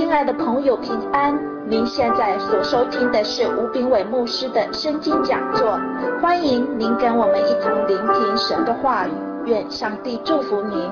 亲爱的朋友，平安！您现在所收听的是吴炳伟牧师的圣经讲座，欢迎您跟我们一同聆听神的话语，愿上帝祝福您。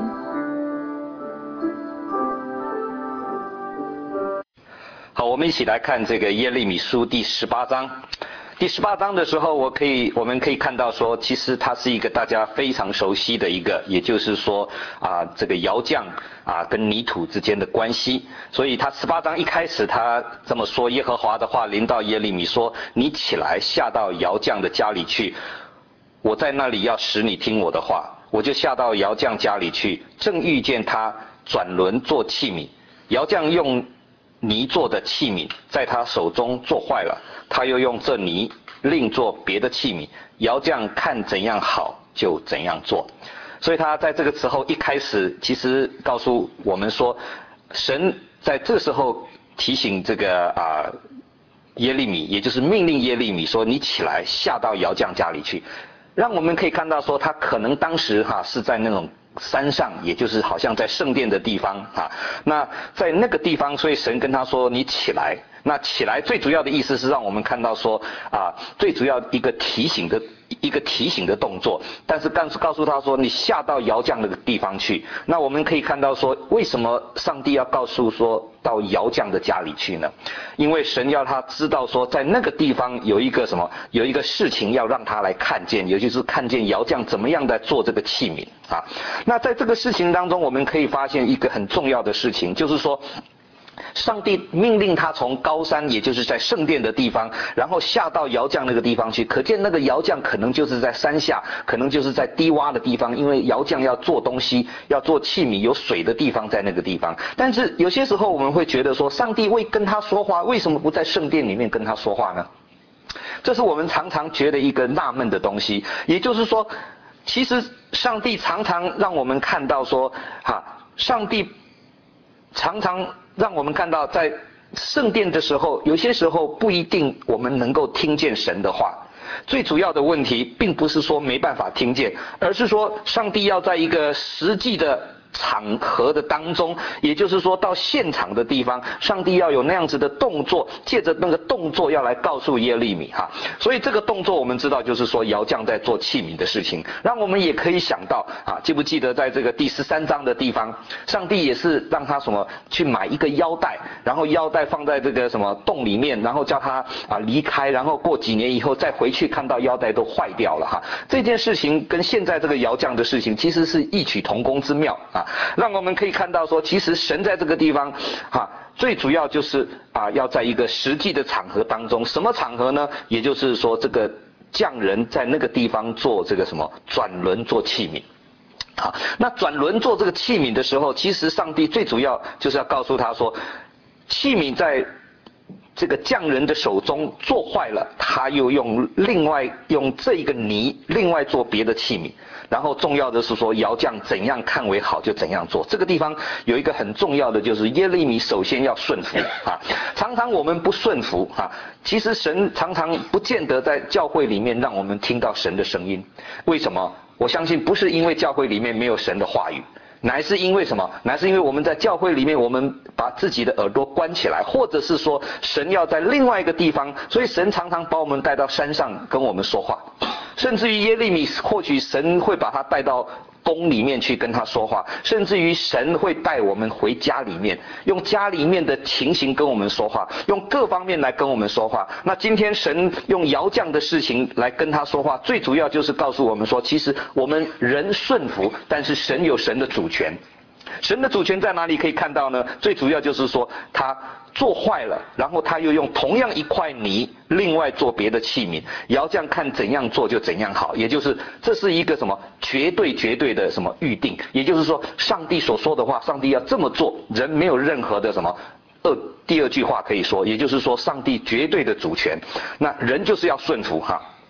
好，我们一起来看这个耶利米书第18章。第18章的时候，我们可以看到说，其实它是一个大家非常熟悉的一个，也就是说这个窑匠跟泥土之间的关系。所以他18章一开始他这么说，耶和华的话临到耶利米说：你起来下到窑匠的家里去，我在那里要使你听我的话。我就下到窑匠家里去，正遇见他转轮做器皿，窑匠用泥做的器皿在他手中做坏了，他又用这泥另做别的器皿，窑匠看怎样好就怎样做。所以他在这个时候一开始其实告诉我们说，神在这时候提醒这个耶利米，也就是命令耶利米说，你起来下到窑匠家里去。让我们可以看到说，他可能当时是在那种山上，也就是好像在圣殿的地方那在那个地方，所以神跟他说你起来。那起来最主要的意思是让我们看到说最主要一个提醒的动作，但是告诉他说你下到窑匠那个地方去。那我们可以看到说，为什么上帝要告诉说到窑匠的家里去呢？因为神要他知道说，在那个地方有一个事情要让他来看见，也就是看见窑匠怎么样在做这个器皿那在这个事情当中，我们可以发现一个很重要的事情，就是说上帝命令他从高山，也就是在圣殿的地方，然后下到窑匠那个地方去。可见那个窑匠可能就是在山下，可能就是在低洼的地方，因为窑匠要做东西，要做器皿，有水的地方在那个地方。但是有些时候我们会觉得说，上帝未跟他说话，为什么不在圣殿里面跟他说话呢？这是我们常常觉得一个纳闷的东西。也就是说，其实上帝常常让我们看到说上帝常常让我们看到，在圣殿的时候，有些时候不一定我们能够听见神的话。最主要的问题并不是说没办法听见，而是说上帝要在一个实际的场合的当中，也就是说到现场的地方，上帝要有那样子的动作，借着那个动作要来告诉耶利米所以这个动作我们知道就是说窑匠在做器皿的事情。让我们也可以想到记不记得在这个第13章的地方，上帝也是让他去买一个腰带，然后腰带放在这个洞里面，然后叫他离开，然后过几年以后再回去看到腰带都坏掉了这件事情跟现在这个窑匠的事情其实是异曲同工之妙让我们可以看到说，其实神在这个地方最主要就是要在一个实际的场合当中。什么场合呢？也就是说这个匠人在那个地方做这个转轮做器皿那转轮做这个器皿的时候，其实上帝最主要就是要告诉他说，器皿在这个匠人的手中做坏了，他又用这一个泥另外做别的器皿。然后重要的是说，窑匠怎样看为好就怎样做。这个地方有一个很重要的，就是耶利米首先要顺服常常我们不顺服其实神常常不见得在教会里面让我们听到神的声音。为什么？我相信不是因为教会里面没有神的话语，乃是因为什么？乃是因为我们在教会里面，我们把自己的耳朵关起来，或者是说神要在另外一个地方，所以神常常把我们带到山上跟我们说话。甚至于耶利米，或许神会把他带到宫里面去跟他说话，甚至于神会带我们回家里面，用家里面的情形跟我们说话，用各方面来跟我们说话。那今天神用窑匠的事情来跟他说话，最主要就是告诉我们说，其实我们人顺服，但是神有神的主权。神的主权在哪里可以看到呢？最主要就是说他做坏了，然后他又用同样一块泥另外做别的器皿，窑匠看怎样做就怎样好。也就是这是一个绝对的预定。也就是说上帝所说的话，上帝要这么做，人没有任何的第二句话可以说。也就是说上帝绝对的主权，那人就是要顺服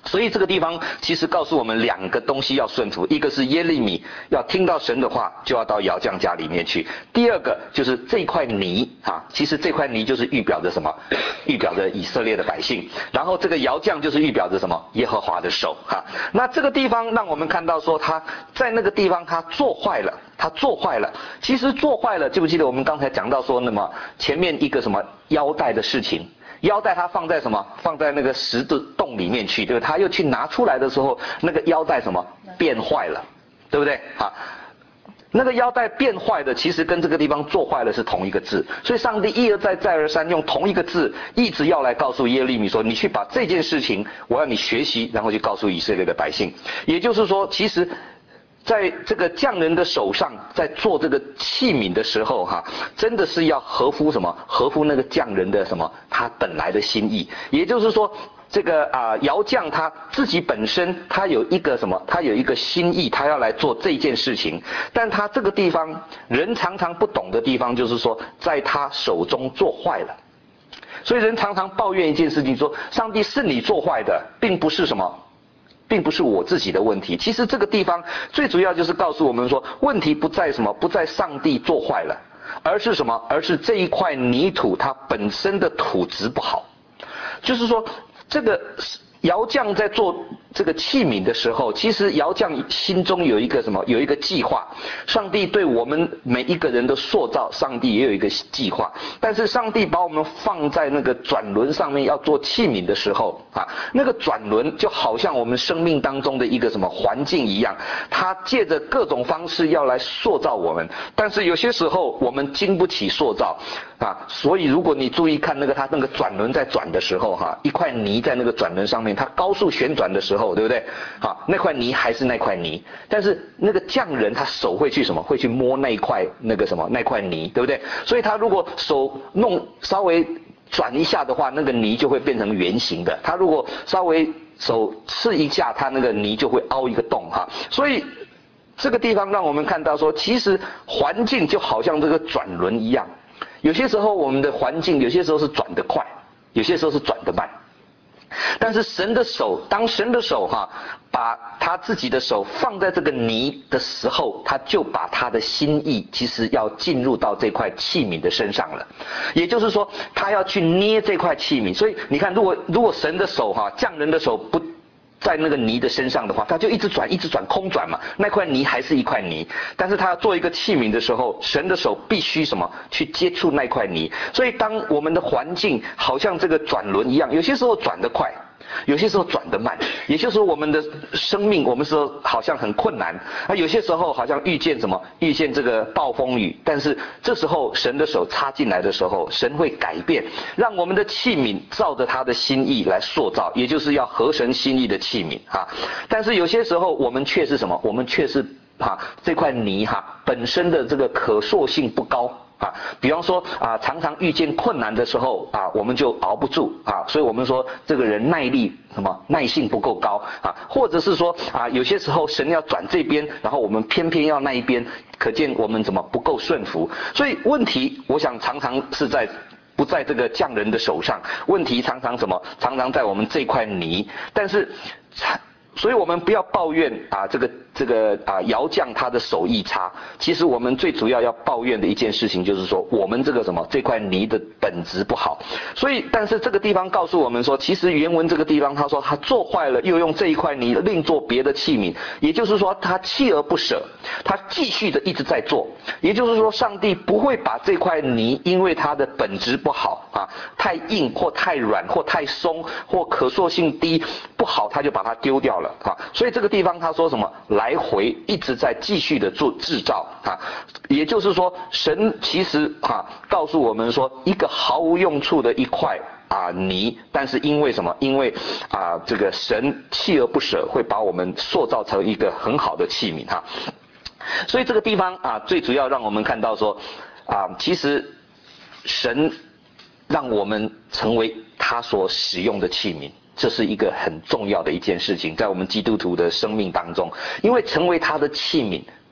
所以这个地方其实告诉我们两个东西要顺服，一个是耶利米要听到神的话就要到窑匠家里面去，第二个就是这块泥啊，其实这块泥就是预表着什么？预表着以色列的百姓，然后这个窑匠就是预表着什么？耶和华的手啊。那这个地方让我们看到说他在那个地方他做坏了，其实做坏了，记不记得我们刚才讲到说那么前面一个什么腰带的事情？腰带它放在什么？放在那个石的洞里面去，对不对？他又去拿出来的时候，那个腰带什么变坏了，对不对？啊，那个腰带变坏的，其实跟这个地方做坏了是同一个字，所以上帝一而再再而三用同一个字，一直要来告诉耶利米说，你去把这件事情，我要你学习，然后去告诉以色列的百姓。也就是说，其实在这个匠人的手上，在做这个器皿的时候哈，真的是要合乎什么？合乎那个匠人的什么？他本来的心意。也就是说，这个窑匠他自己本身他有一个什么？他有一个心意，他要来做这件事情。但他这个地方人常常不懂的地方，就是说在他手中做坏了。所以人常常抱怨一件事情说，上帝是你做坏的，并不是什么？并不是我自己的问题。其实这个地方最主要就是告诉我们说，问题不在什么？不在上帝做坏了，而是什么？而是这一块泥土它本身的土质不好。就是说，这个窑匠在做这个器皿的时候，其实窑匠心中有一个什么？有一个计划。上帝对我们每一个人的塑造，上帝也有一个计划。但是上帝把我们放在那个转轮上面要做器皿的时候啊，那个转轮就好像我们生命当中的一个什么环境一样，它借着各种方式要来塑造我们。但是有些时候我们经不起塑造啊，所以如果你注意看它那个转轮在转的时候哈，一块泥在那个转轮上面，它高速旋转的时候，对不对？啊，那块泥还是那块泥，但是那个匠人他手会去什么？会去摸那一块那块泥，对不对？所以他如果手弄稍微转一下的话，那个泥就会变成圆形的。他如果稍微手刺一下，他那个泥就会凹一个洞哈。所以这个地方让我们看到说，其实环境就好像这个转轮一样。有些时候我们的环境，有些时候是转得快，有些时候是转得慢。但是神的手，当神的手把他自己的手放在这个泥的时候，他就把他的心意其实要进入到这块器皿的身上了。也就是说，他要去捏这块器皿。所以你看，如果神的手匠人的手不在那个泥的身上的话，他就一直转空转嘛，那块泥还是一块泥。但是他要做一个器皿的时候，神的手必须什么？去接触那块泥。所以当我们的环境好像这个转轮一样，有些时候转得快，有些时候转得慢，也就是说我们的生命，我们说好像很困难，有些时候好像遇见什么？遇见这个暴风雨，但是这时候神的手插进来的时候，神会改变，让我们的器皿照着他的心意来塑造，也就是要合神心意的器皿啊。但是有些时候我们却是什么？我们却是这块泥本身的这个可塑性不高。比方说常常遇见困难的时候我们就熬不住所以我们说这个人耐力耐性不够高或者是说有些时候神要转这边，然后我们偏偏要那一边，可见我们不够顺服。所以问题，我想常常是不在这个匠人的手上，问题常常常常在我们这块泥。但是所以我们不要抱怨这个窑匠他的手艺差。其实我们最主要抱怨的一件事情就是说，我们这块泥的本质不好。所以但是这个地方告诉我们说，其实原文这个地方他说他做坏了，又用这一块泥另做别的器皿，也就是说他锲而不舍，他继续的一直在做。也就是说上帝不会把这块泥因为它的本质不好太硬或太软或太松或可塑性低不好，他就把它丢掉了所以这个地方他说什么？来回一直在继续的做制造也就是说神其实告诉我们说，一个毫无用处的一块泥，但是因为什么？因为这个神锲而不舍，会把我们塑造成一个很好的器皿所以这个地方最主要让我们看到说其实神让我们成为他所使用的器皿，这是一个很重要的一件事情，在我们基督徒的生命当中。因为成为他的器皿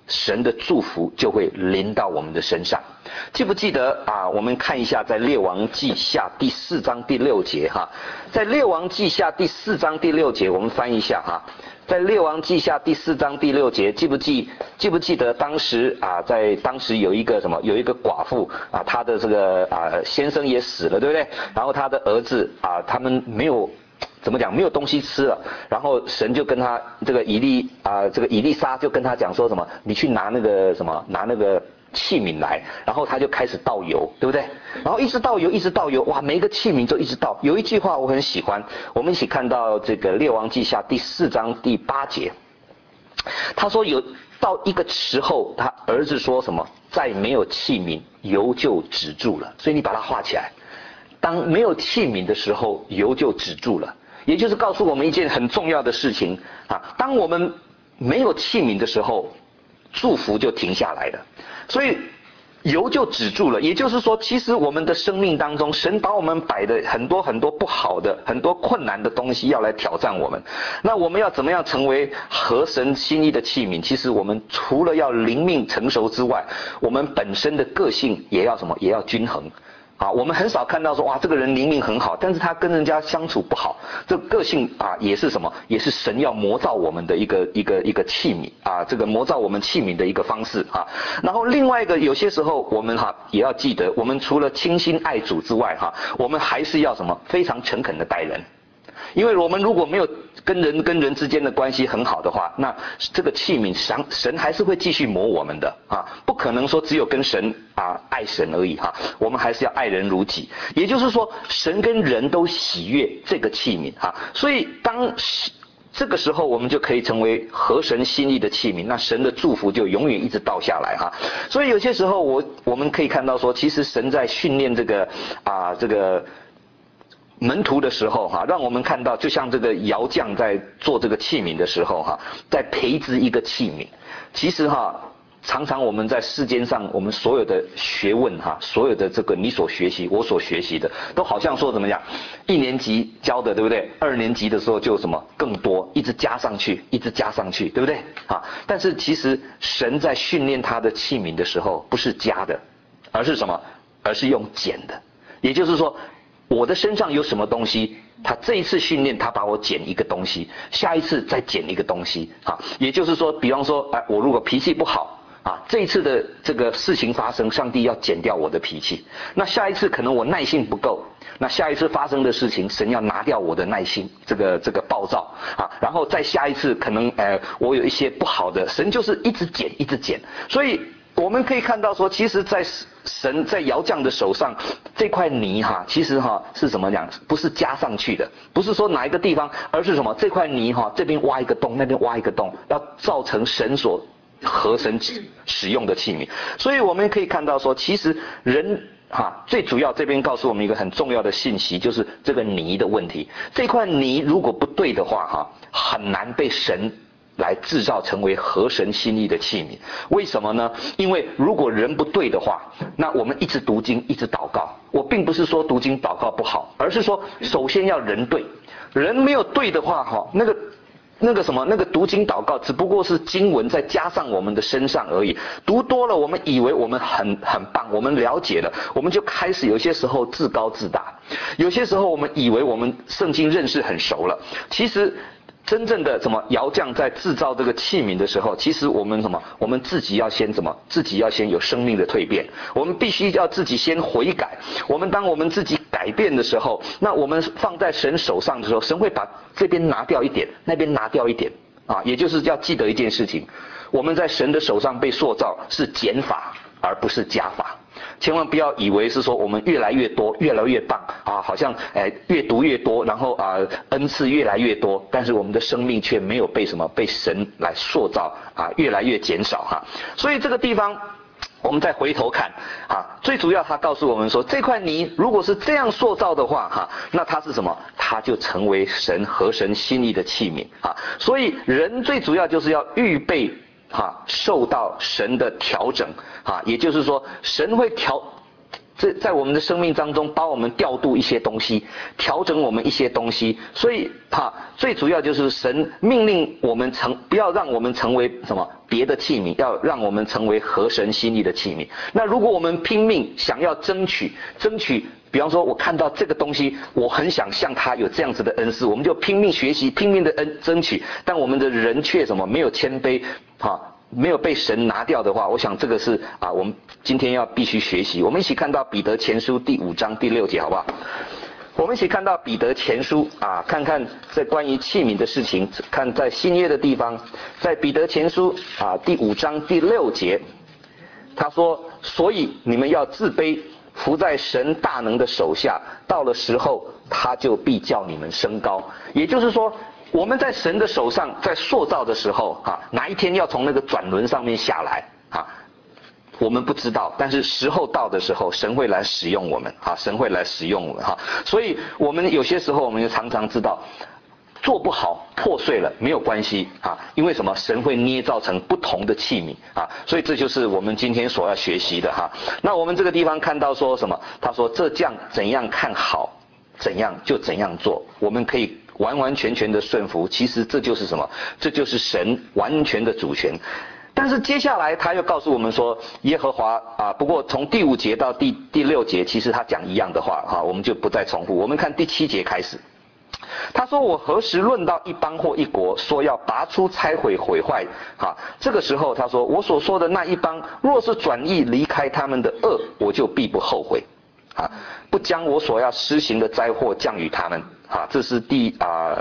神的祝福就会临到我们的身上。记不记得啊？我们看一下在列王记下第4章第6节哈，在列王记下第4章第6节，我们翻译一下哈。在列王记下第4章第6节，记不记得当时啊，在当时有一个寡妇啊，她的这个先生也死了，对不对？然后她的儿子啊，他们没有没有东西吃了，然后神就跟他这个以利沙就跟他讲说什么，你去拿那个器皿来，然后他就开始倒油，对不对？然后一直倒油，哇，每一个器皿就一直倒。有一句话我很喜欢，我们一起看到这个列王记下第4章第8节，他说有到一个时候，他儿子说什么，再没有器皿，油就止住了。所以你把它画起来，当没有器皿的时候，油就止住了。也就是告诉我们一件很重要的事情啊，当我们没有器皿的时候，祝福就停下来了，所以油就止住了。也就是说，其实我们的生命当中，神把我们摆的很多不好的、很多困难的东西要来挑战我们。那我们要怎么样成为合神心意的器皿？其实我们除了要灵命成熟之外，我们本身的个性也要什么？也要均衡。啊，我们很少看到说哇，这个人灵命很好，但是他跟人家相处不好，这个个性啊，也是什么？也是神要磨造我们的一个器皿啊，这个磨造我们器皿的一个方式啊。然后另外一个，有些时候我们也要记得，我们除了倾心爱主之外我们还是要什么？非常诚恳的待人。因为我们如果没有跟人之间的关系很好的话，那这个器皿神还是会继续磨我们的啊，不可能说只有跟神爱神而已我们还是要爱人如己。也就是说，神跟人都喜悦这个器皿所以当这个时候我们就可以成为合神心意的器皿，那神的祝福就永远一直倒下来所以有些时候我们可以看到说，其实神在训练这个门徒的时候让我们看到，就像这个窑匠在做这个器皿的时候在培植一个器皿。其实常常我们在世间上，我们所有的学问所有的这个你所学习我所学习的，都好像说怎么样，1年级教的对不对？2年级的时候就什么更多，一直加上去，对不对但是其实神在训练他的器皿的时候，不是加的，而是什么？而是用减的。也就是说，我的身上有什么东西，他这一次训练他把我减一个东西，下一次再减一个东西也就是说，比方说我如果脾气不好这一次的这个事情发生，上帝要减掉我的脾气。那下一次可能我耐性不够，那下一次发生的事情，神要拿掉我的耐心，这个暴躁然后再下一次可能我有一些不好的，神就是一直减。所以我们可以看到说，其实在神在窑匠的手上这块泥其实是怎么讲？不是加上去的，不是说哪一个地方，而是什么？这块泥这边挖一个洞，那边挖一个洞，要造成神所合神使用的器皿。所以我们可以看到说，其实人最主要这边告诉我们一个很重要的信息，就是这个泥的问题。这块泥如果不对的话很难被神来制造成为合神心意的器皿。为什么呢？因为如果人不对的话，那我们一直读经一直祷告，我并不是说读经祷告不好，而是说首先要人对，人没有对的话那个读经祷告只不过是经文再加上我们的身上而已。读多了，我们以为我们很棒，我们了解了，我们就开始有些时候自高自大，有些时候我们以为我们圣经认识很熟了。其实真正的窑匠在制造这个器皿的时候，其实我们我们自己要先有生命的蜕变，我们必须要自己先悔改。当我们自己改变的时候，那我们放在神手上的时候，神会把这边拿掉一点，那边拿掉一点也就是要记得一件事情，我们在神的手上被塑造是减法而不是加法。千万不要以为是说我们越来越多越来越棒好像越读越多，然后恩赐越来越多，但是我们的生命却没有被神来塑造越来越减少所以这个地方我们再回头看最主要他告诉我们说，这块泥如果是这样塑造的话那它是什么？它就成为神合神心意的器皿所以人最主要就是要预备受到神的调整也就是说神会在我们的生命当中帮我们调度一些东西，调整我们一些东西。所以最主要就是神命令我们不要让我们成为什么别的器皿，要让我们成为合神心意的器皿。那如果我们拼命想要争取，比方说我看到这个东西，我很想像他有这样子的恩赐，我们就拼命学习，拼命的争取，但我们的人却什么没有谦卑，没有被神拿掉的话，我想这个是我们今天要必须学习。我们一起看到彼得前书第5章第6节，好不好？我们一起看到彼得前书看看这关于器皿的事情，看在新约的地方，在彼得前书第5章第6节，他说：所以你们要自卑，伏在神大能的手下，到了时候他就必叫你们升高。也就是说，我们在神的手上，在塑造的时候哪一天要从那个转轮上面下来我们不知道，但是时候到的时候，神会来使用我们神会来使用我们所以我们有些时候我们就常常知道，做不好破碎了没有关系因为什么？神会捏造成不同的器皿所以这就是我们今天所要学习的那我们这个地方看到说什么？他说这将怎样看好，怎样就怎样做，我们可以完完全全的顺服。其实这就是什么？这就是神完全的主权。但是接下来他又告诉我们说，耶和华不过从第5节到第6节，其实他讲一样的话我们就不再重复。我们看第7节开始，他说：我何时论到一邦或一国，说要拔出、拆毁、毁坏这个时候他说：我所说的那一邦，若是转意离开他们的恶，我就必不后悔不将我所要施行的灾祸降与他们这是第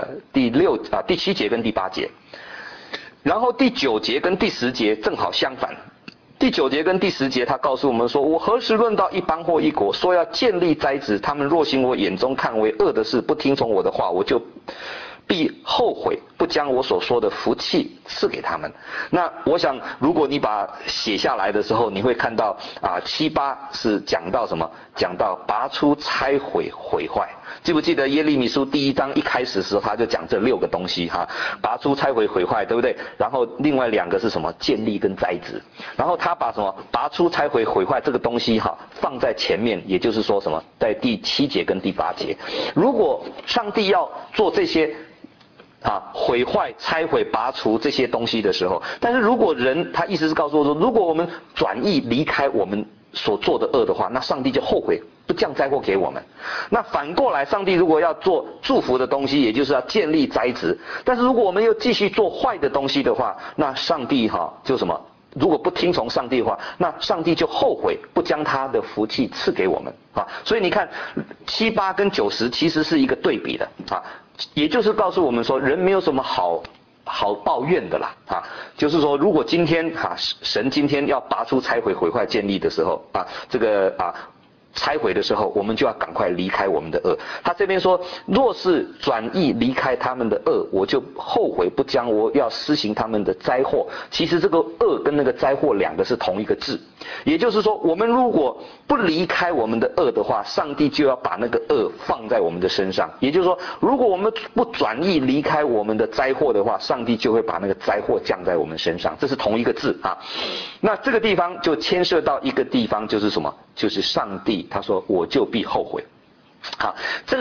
7节跟第8节。然后第9节跟第10节正好相反。第9节跟第10节他告诉我们说：我何时论到一邦或一国，说要建立栽植，他们若行我眼中看为恶的事，不听从我的话，我就必后悔，不将我所说的福气赐给他们。那我想如果你把写下来的时候，你会看到7、8是讲到什么？讲到拔出、拆毁、毁坏。记不记得耶利米书第1章一开始的时候他就讲这6个东西拔出、拆毁、毁坏，对不对？然后另外2个是什么？建立跟栽植。然后他把什么拔出、拆毁、毁坏这个东西放在前面，也就是说什么？在第7节跟第8节。如果上帝要做这些毁坏、拆毁、拔除这些东西的时候，但是如果人，他意思是告诉我说，如果我们转意离开我们所做的恶的话，那上帝就后悔，不降灾祸给我们。那反过来，上帝如果要做祝福的东西，也就是要建立栽植，但是如果我们又继续做坏的东西的话，那上帝就什么？如果不听从上帝的话，那上帝就后悔，不将他的福气赐给我们所以你看7、8跟9、10其实是一个对比的也就是告诉我们说，人没有什么好抱怨的啦就是说，如果今天神今天要拔出、拆毁、毁坏、建立的时候这个拆毁的时候，我们就要赶快离开我们的恶。他这边说，若是转意离开他们的恶，我就后悔，不将我要施行他们的灾祸。其实这个恶跟那个灾祸2个是同一个字，也就是说，我们如果不离开我们的恶的话，上帝就要把那个恶放在我们的身上。也就是说，如果我们不转意离开我们的灾祸的话，上帝就会把那个灾祸降在我们身上，这是同一个字那这个地方就牵涉到一个地方，就是什么？就是上帝他说我就必后悔这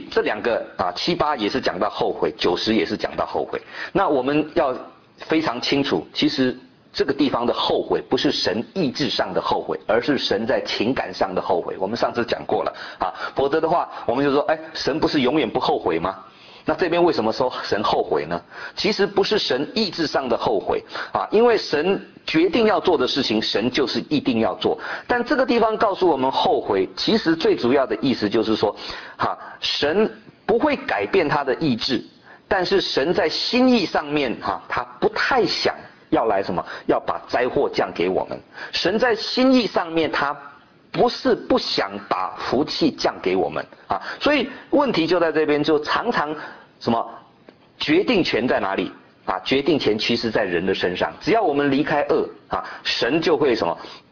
2个7、8也是讲到后悔，9、10也是讲到后悔。那我们要非常清楚，其实这个地方的后悔不是神意志上的后悔，而是神在情感上的后悔。我们上次讲过了否则的话我们就说神不是永远不后悔吗？那这边为什么说神后悔呢？其实不是神意志上的后悔因为神决定要做的事情，神就是一定要做。但这个地方告诉我们后悔，其实最主要的意思就是说神不会改变他的意志，但是神在心意上面他不太想要来什么，要把灾祸降给我们。神在心意上面他不是不想把福气降给我们所以问题就在这边，就常常什么决定权在哪里决定权其实在人的身上。只要我们离开恶神就会什么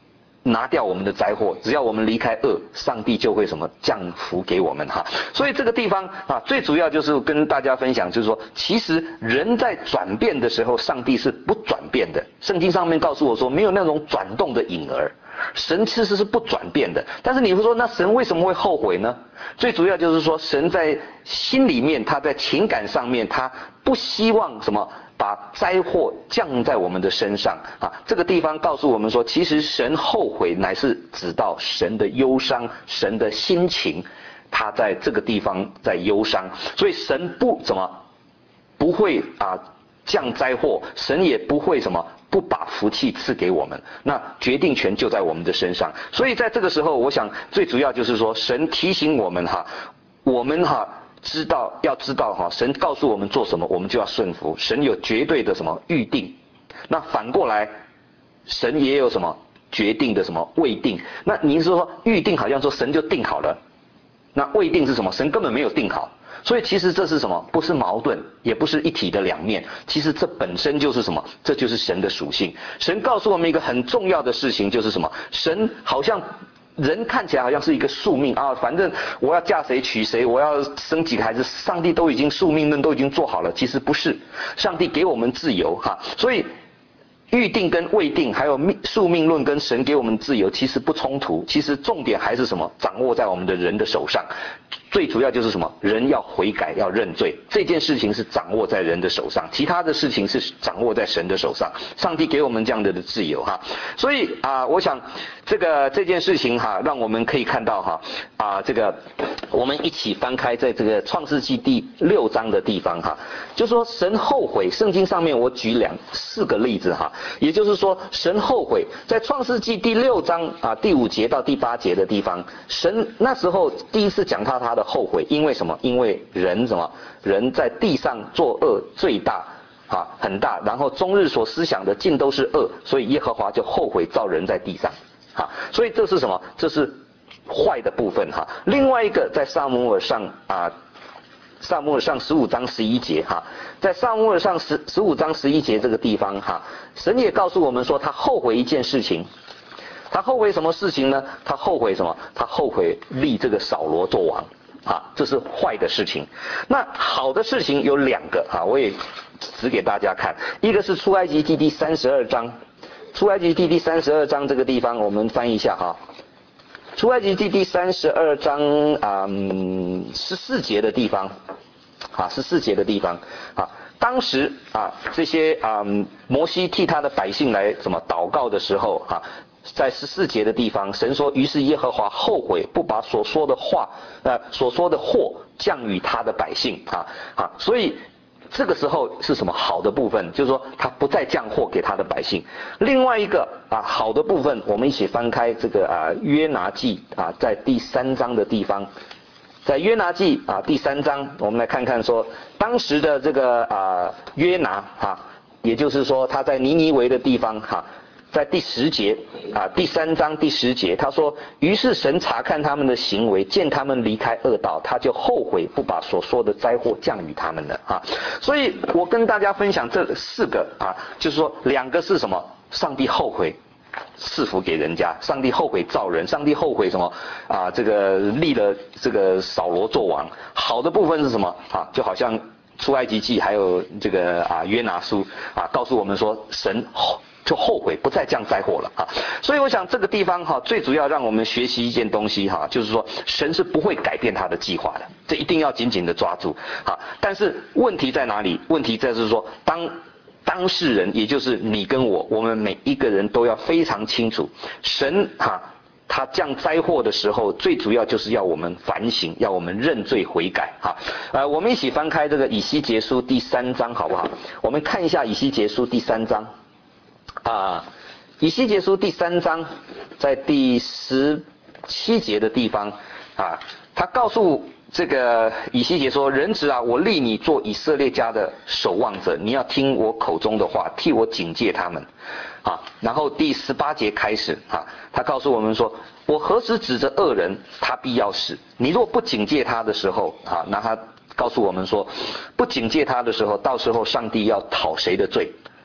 拿掉我们的灾祸，只要我们离开恶，上帝就会什么降福给我们哈。所以这个地方啊，最主要就是跟大家分享，就是说，其实人在转变的时候，上帝是不转变的。圣经上面告诉我说，没有那种转动的影儿。神其实是不转变的，但是你会说，那神为什么会后悔呢？最主要就是说，神在心里面，他在情感上面，他不希望什么把灾祸降在我们的身上啊。这个地方告诉我们说，其实神后悔乃是指到神的忧伤，神的心情，他在这个地方在忧伤，所以神不会降灾祸，神也不会不把福气赐给我们，那决定权就在我们的身上。所以在这个时候，我想最主要就是说，神提醒我们我们要知道神告诉我们做什么，我们就要顺服。神有绝对的预定，那反过来，神也有决定的未定。那您说预定好像说神就定好了，那未定是什么？神根本没有定好。所以其实这是什么？不是矛盾，也不是一体的两面。其实这本身就是什么？这就是神的属性。神告诉我们一个很重要的事情，就是什么？神好像人看起来好像是一个宿命反正我要嫁谁娶谁，我要生几个孩子，上帝都已经宿命论都已经做好了。其实不是，上帝给我们自由所以预定跟未定，还有宿命论跟神给我们自由，其实不冲突。其实重点还是什么？掌握在我们的人的手上。最主要就是什么？人要悔改，要认罪，这件事情是掌握在人的手上，其他的事情是掌握在神的手上。上帝给我们这样的自由所以我想这件事情让我们可以看到我们一起翻开在这个创世纪第6章的地方就说神后悔。圣经上面我举4个例子也就是说神后悔，在创世纪第6章第5节到第8节的地方，神那时候第一次讲他的后悔，因为什么？因为人在地上作恶最大很大，然后终日所思想的尽都是恶，所以耶和华就后悔造人在地上所以这是什么？这是坏的部分另外一个在撒母耳上15章11节在撒母耳上15章11节这个地方神也告诉我们说，他后悔一件事情。他后悔什么事情呢？他后悔什么？他后悔立这个扫罗做王这是坏的事情。那好的事情有2个我也指给大家看。一个是出埃及记第32章，出埃及记第32章这个地方我们翻译一下出埃及记第32章14节的地方14节的地方当时这些摩西替他的百姓来祷告的时候在14节的地方，神说，于是耶和华后悔，不把所说的祸降与他的百姓所以这个时候是什么好的部分？就是说他不再降祸给他的百姓。另外一个好的部分，我们一起翻开这个约拿记在第3章的地方，在约拿记第3章，我们来看看说当时的这个约拿也就是说他在尼尼微的地方在第10节第3章第10节，他说，于是神查看他们的行为，见他们离开恶道，他就后悔，不把所说的灾祸降与他们了所以我跟大家分享这4个就是说2个是什么？上帝后悔赐福给人家，上帝后悔造人，上帝后悔什么这个立了这个扫罗做王。好的部分是什么就好像出埃及记还有这个约拿书告诉我们说，神就后悔不再降灾祸了所以我想这个地方最主要让我们学习一件东西就是说神是不会改变他的计划的，这一定要紧紧的抓住但是问题在哪里？问题在是说当事人，也就是你跟我们每一个人都要非常清楚，神他降灾祸的时候，最主要就是要我们反省，要我们认罪悔改我们一起翻开这个以西结书第3章好不好？我们看一下以西结书第3章以西结书第3章在第17节的地方他告诉这个以西结说，人子我立你做以色列家的守望者，你要听我口中的话，替我警戒他们然后第18节开始他告诉我们说，我何时指着恶人，他必要死，你若不警戒他的时候那他告诉我们说，不警戒他的时候，到时候上帝要讨谁的罪？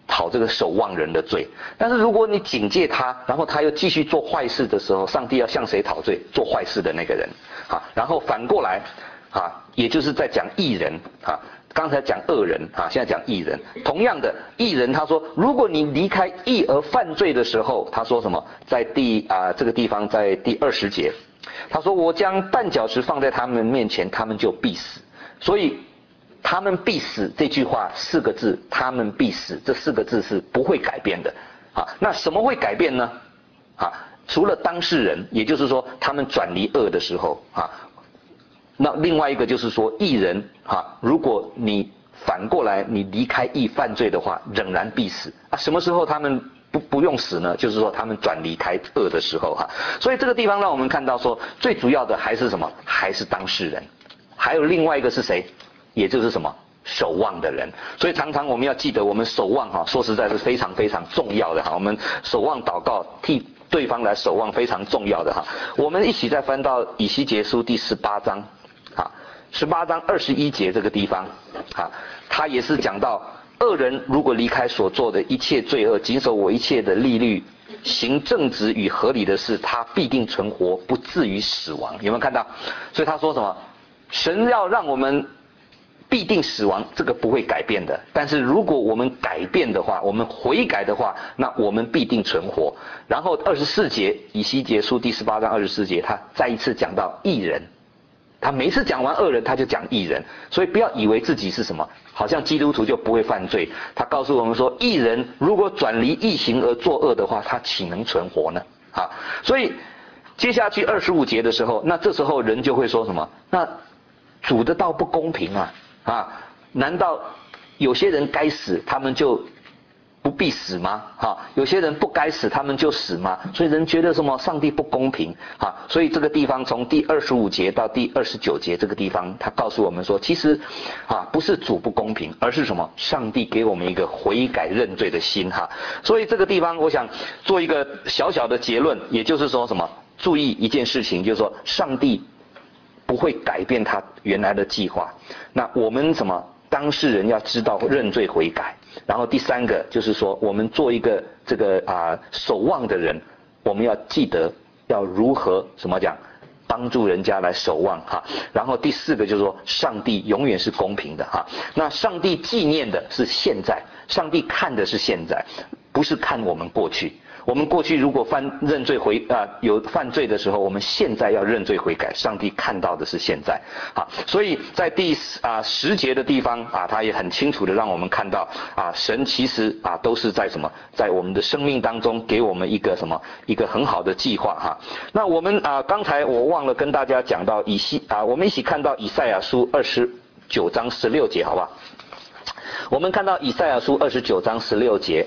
讨这个守望人的罪。但是如果你警戒他，然后他又继续做坏事的时候，上帝要向谁讨罪？做坏事的那个人啊。然后反过来啊，也就是在讲义人啊。刚才讲恶人啊，现在讲义人。同样的，义人他说，如果你离开义而犯罪的时候，他说什么？在这个地方，在第20节，他说我将绊脚石放在他们面前，他们就必死。所以他们必死这句话4个字，他们必死这4个字是不会改变的啊。那什么会改变呢？啊，除了当事人，也就是说他们转离恶的时候啊。那另外一个就是说，义人哈，如果你反过来你离开义犯罪的话，仍然必死啊。什么时候他们不用死呢？就是说他们转离开恶的时候哈。所以这个地方让我们看到说，最主要的还是什么？还是当事人。还有另外一个是谁？也就是什么？守望的人。所以常常我们要记得，我们守望哈，说实在是非常非常重要的哈。我们守望祷告，替对方来守望，非常重要的哈。我们一起再翻到以西结书第18章。18章21节这个地方他也是讲到恶人如果离开所做的一切罪恶，谨守我一切的律例，行正直与合理的事，他必定存活，不至于死亡。有没有看到？所以他说什么？神要让我们必定死亡，这个不会改变的。但是如果我们改变的话，我们悔改的话，那我们必定存活。然后24节，以西结书第18章24节，他再一次讲到义人。他每次讲完恶人，他就讲义人，所以不要以为自己是什么，好像基督徒就不会犯罪。他告诉我们说，义人如果转离义行而作恶的话，他岂能存活呢？所以接下去25节的时候，那这时候人就会说什么？那主的道不公平难道有些人该死，他们就不必死吗？有些人不该死，他们就死吗？所以人觉得什么？上帝不公平所以这个地方从第25节到第29节这个地方，他告诉我们说，其实不是主不公平，而是什么？上帝给我们一个悔改认罪的心所以这个地方我想做一个小小的结论，也就是说什么？注意一件事情，就是说上帝不会改变他原来的计划。那我们什么？当事人要知道认罪悔改。然后第3个就是说，我们做一个这个守望的人，我们要记得要如何什么讲，帮助人家来守望然后第4个就是说，上帝永远是公平的那上帝纪念的是现在，上帝看的是现在，不是看我们过去。我们过去如果认罪有犯罪的时候，我们现在要认罪悔改，上帝看到的是现在所以在第10节的地方他也很清楚的让我们看到神其实都是在什么，在我们的生命当中给我们一个什么，一个很好的计划那我们刚才我忘了跟大家讲到我们一起看到以赛亚书29章16节好不好？我们看到以赛亚书29章16节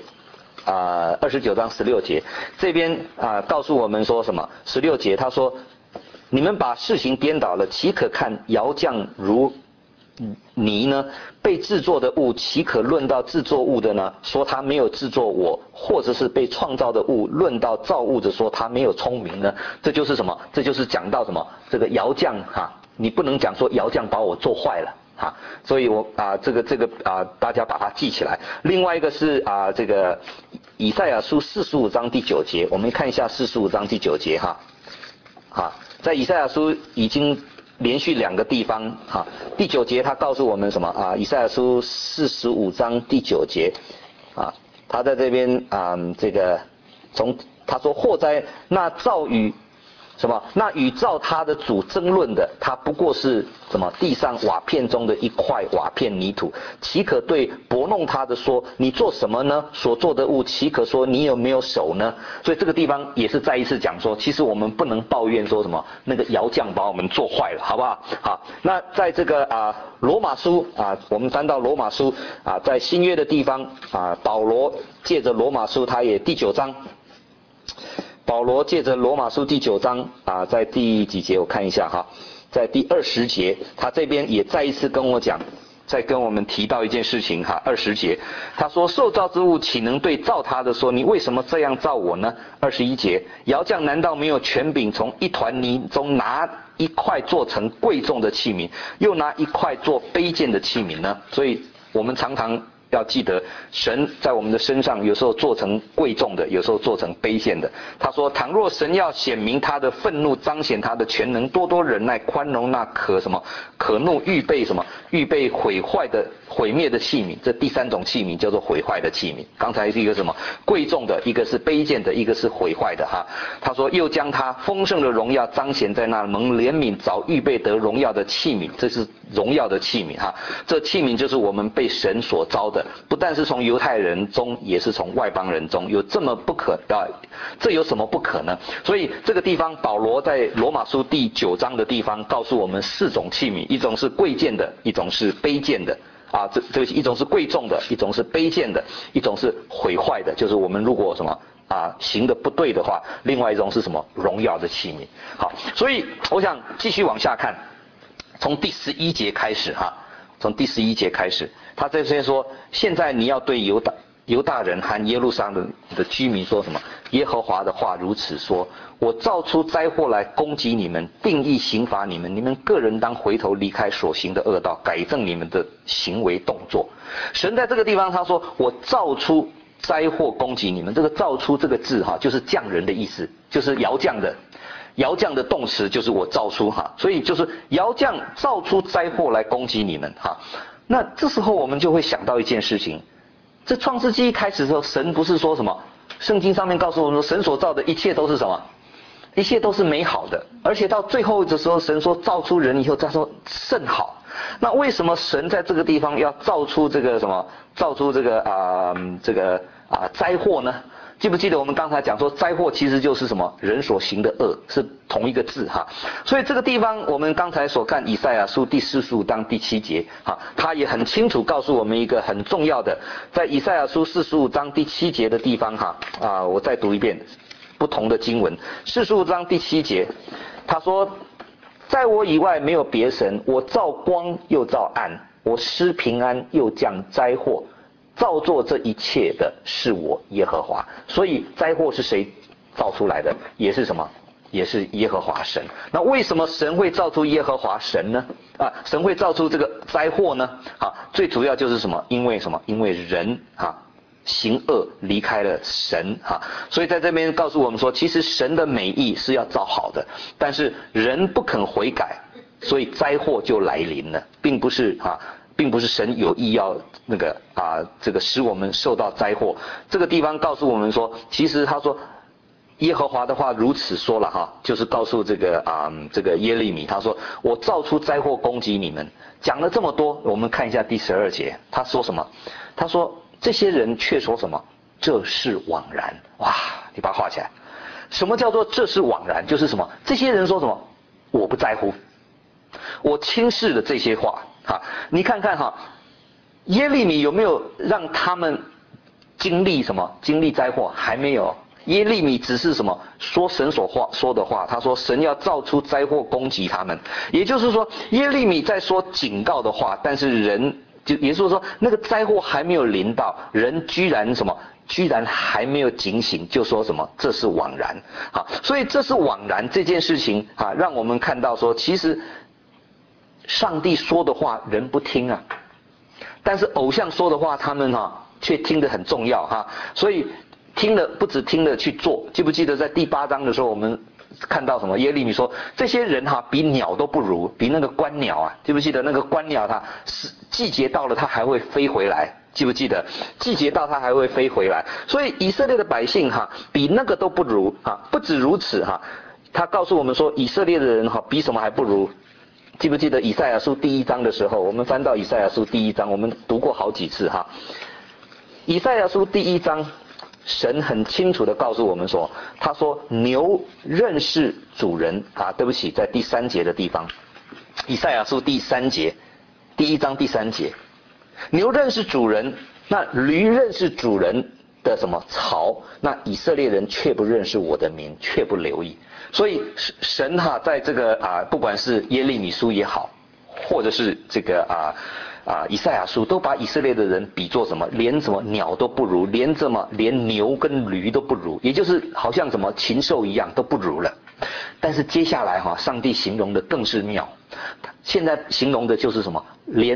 29章16节这边告诉我们说什么？16节他说，你们把事情颠倒了，岂可看窑匠如泥呢？被制作的物岂可论到制作物的呢？说他没有制作我，或者是被创造的物论到造物的，说他没有聪明呢？这就是什么？这就是讲到什么？这个窑匠你不能讲说窑匠把我做坏了所以我这个大家把它记起来。另外一个是这个以赛亚书45章第9节，我们看一下45章第9节在以赛亚书已经连续2个地方第9节他告诉我们什么以赛亚书45章第9节他在这边这个他说，或在那造与什么？那与造他的主争论的，他不过是什么？地上瓦片中的一块瓦片泥土，岂可对拨弄他的说，你做什么呢？所做的物，岂可说你有没有手呢？所以这个地方也是再一次讲说，其实我们不能抱怨说什么那个窑匠把我们做坏了，好不好？好，那在这个罗马书我们翻到罗马书在新约的地方保罗借着罗马书，他也第9章。保罗借着罗马书第9章在第几节我看一下在第20节，他这边也再一次跟我讲，再跟我们提到一件事情20节，他说，受造之物岂能对造他的说，你为什么这样造我呢？21节，窑匠难道没有权柄从一团泥中拿一块做成贵重的器皿，又拿一块做卑贱的器皿呢？所以我们常常要记得，神在我们的身上有时候做成贵重的，有时候做成卑贱的。他说，倘若神要显明他的愤怒，彰显他的全能，多多忍耐，宽容那可怒，预备预备毁灭的器皿。这第三种器皿叫做毁坏的器皿。刚才是一个贵重的，一个是卑贱的，一个是毁坏的哈。他说，又将他丰盛的荣耀彰显在那蒙怜悯早预备得荣耀的器皿。这是荣耀的器皿哈。这器皿就是我们被神所召的，不但是从犹太人中，也是从外邦人中。有这么不可啊？这有什么不可呢？所以这个地方保罗在罗马书第9章的地方告诉我们4种器皿，一种是贵贱的，一种是卑贱的。啊，一种是贵重的，一种是卑贱的，一种是毁坏的，就是我们如果行的不对的话，另外一种是荣耀的器皿。好，所以我想继续往下看，从第11节开始哈，从第11节开始，他在这边说，现在你要对犹大人和耶路撒冷的居民说什么？耶和华的话如此说：我造出灾祸来攻击你们，定义刑罚你们，你们个人当回头离开所行的恶道，改正你们的行为动作。神在这个地方他说，我造出灾祸攻击你们。这个造出这个字哈，就是匠人的意思，就是窑匠的动词，就是我造出哈，所以就是窑匠造出灾祸来攻击你们哈。那这时候我们就会想到一件事情，这创世纪一开始的时候，神不是说什么？圣经上面告诉我们说，神所造的一切都是什么？一切都是美好的。而且到最后的时候，神说造出人以后，他说甚好。那为什么神在这个地方要造出这个灾祸呢？记不记得我们刚才讲说，灾祸其实就是人所行的恶，是同一个字哈。所以这个地方我们刚才所看以赛亚书第45章第7节哈，他也很清楚告诉我们一个很重要的，在以赛亚书45章第7节的地方哈我再读一遍不同的经文。45章第7节，他说，在我以外没有别神，我造光又造暗，我施平安又降灾祸，造作这一切的是我耶和华。所以灾祸是谁造出来的？也是也是耶和华神。那为什么神会造出耶和华神呢？神会造出这个灾祸呢？最主要就是因为人行恶离开了神所以在这边告诉我们说，其实神的美意是要造好的，但是人不肯悔改，所以灾祸就来临了，并不是神有意要这个使我们受到灾祸。这个地方告诉我们说，其实他说耶和华的话如此说了就是告诉这个耶利米，他说我造出灾祸攻击你们。讲了这么多，我们看一下第12节，他说什么？他说这些人却说什么？这是枉然。哇，你把它画起来。什么叫做这是枉然？就是这些人说什么？我不在乎，我轻视了这些话你看看耶利米有没有让他们经历经历灾祸？还没有。耶利米只是说神所说的话，他说神要造出灾祸攻击他们。也就是说，耶利米在说警告的话，但是人也就是说那个灾祸还没有临到，人居然还没有警醒，就说这是枉然所以这是枉然这件事情让我们看到说，其实上帝说的话人不听但是偶像说的话他们却听得很重要所以听了不止听了去做。记不记得在第8章的时候，我们看到耶利米说这些人比鸟都不如，比那个观鸟记不记得那个观鸟它季节到了它还会飞回来？记不记得季节到它还会飞回来？所以以色列的百姓比那个都不如不止如此他告诉我们说，以色列的人比什么还不如？记不记得以赛亚书第1章的时候，我们翻到以赛亚书第1章，我们读过好几次以赛亚书第1章，神很清楚地告诉我们说，他说牛认识主人对不起，在第3节的地方，以赛亚书第3节，第1章第3节，牛认识主人，那驴认识主人的槽，那以色列人却不认识我的名，却不留意。所以神在这个不管是耶利米书也好，或者是这个以赛亚书，都把以色列的人比作连鸟都不如，连牛跟驴都不如，也就是好像禽兽一样都不如了。但是接下来上帝形容的更是妙，现在形容的就是连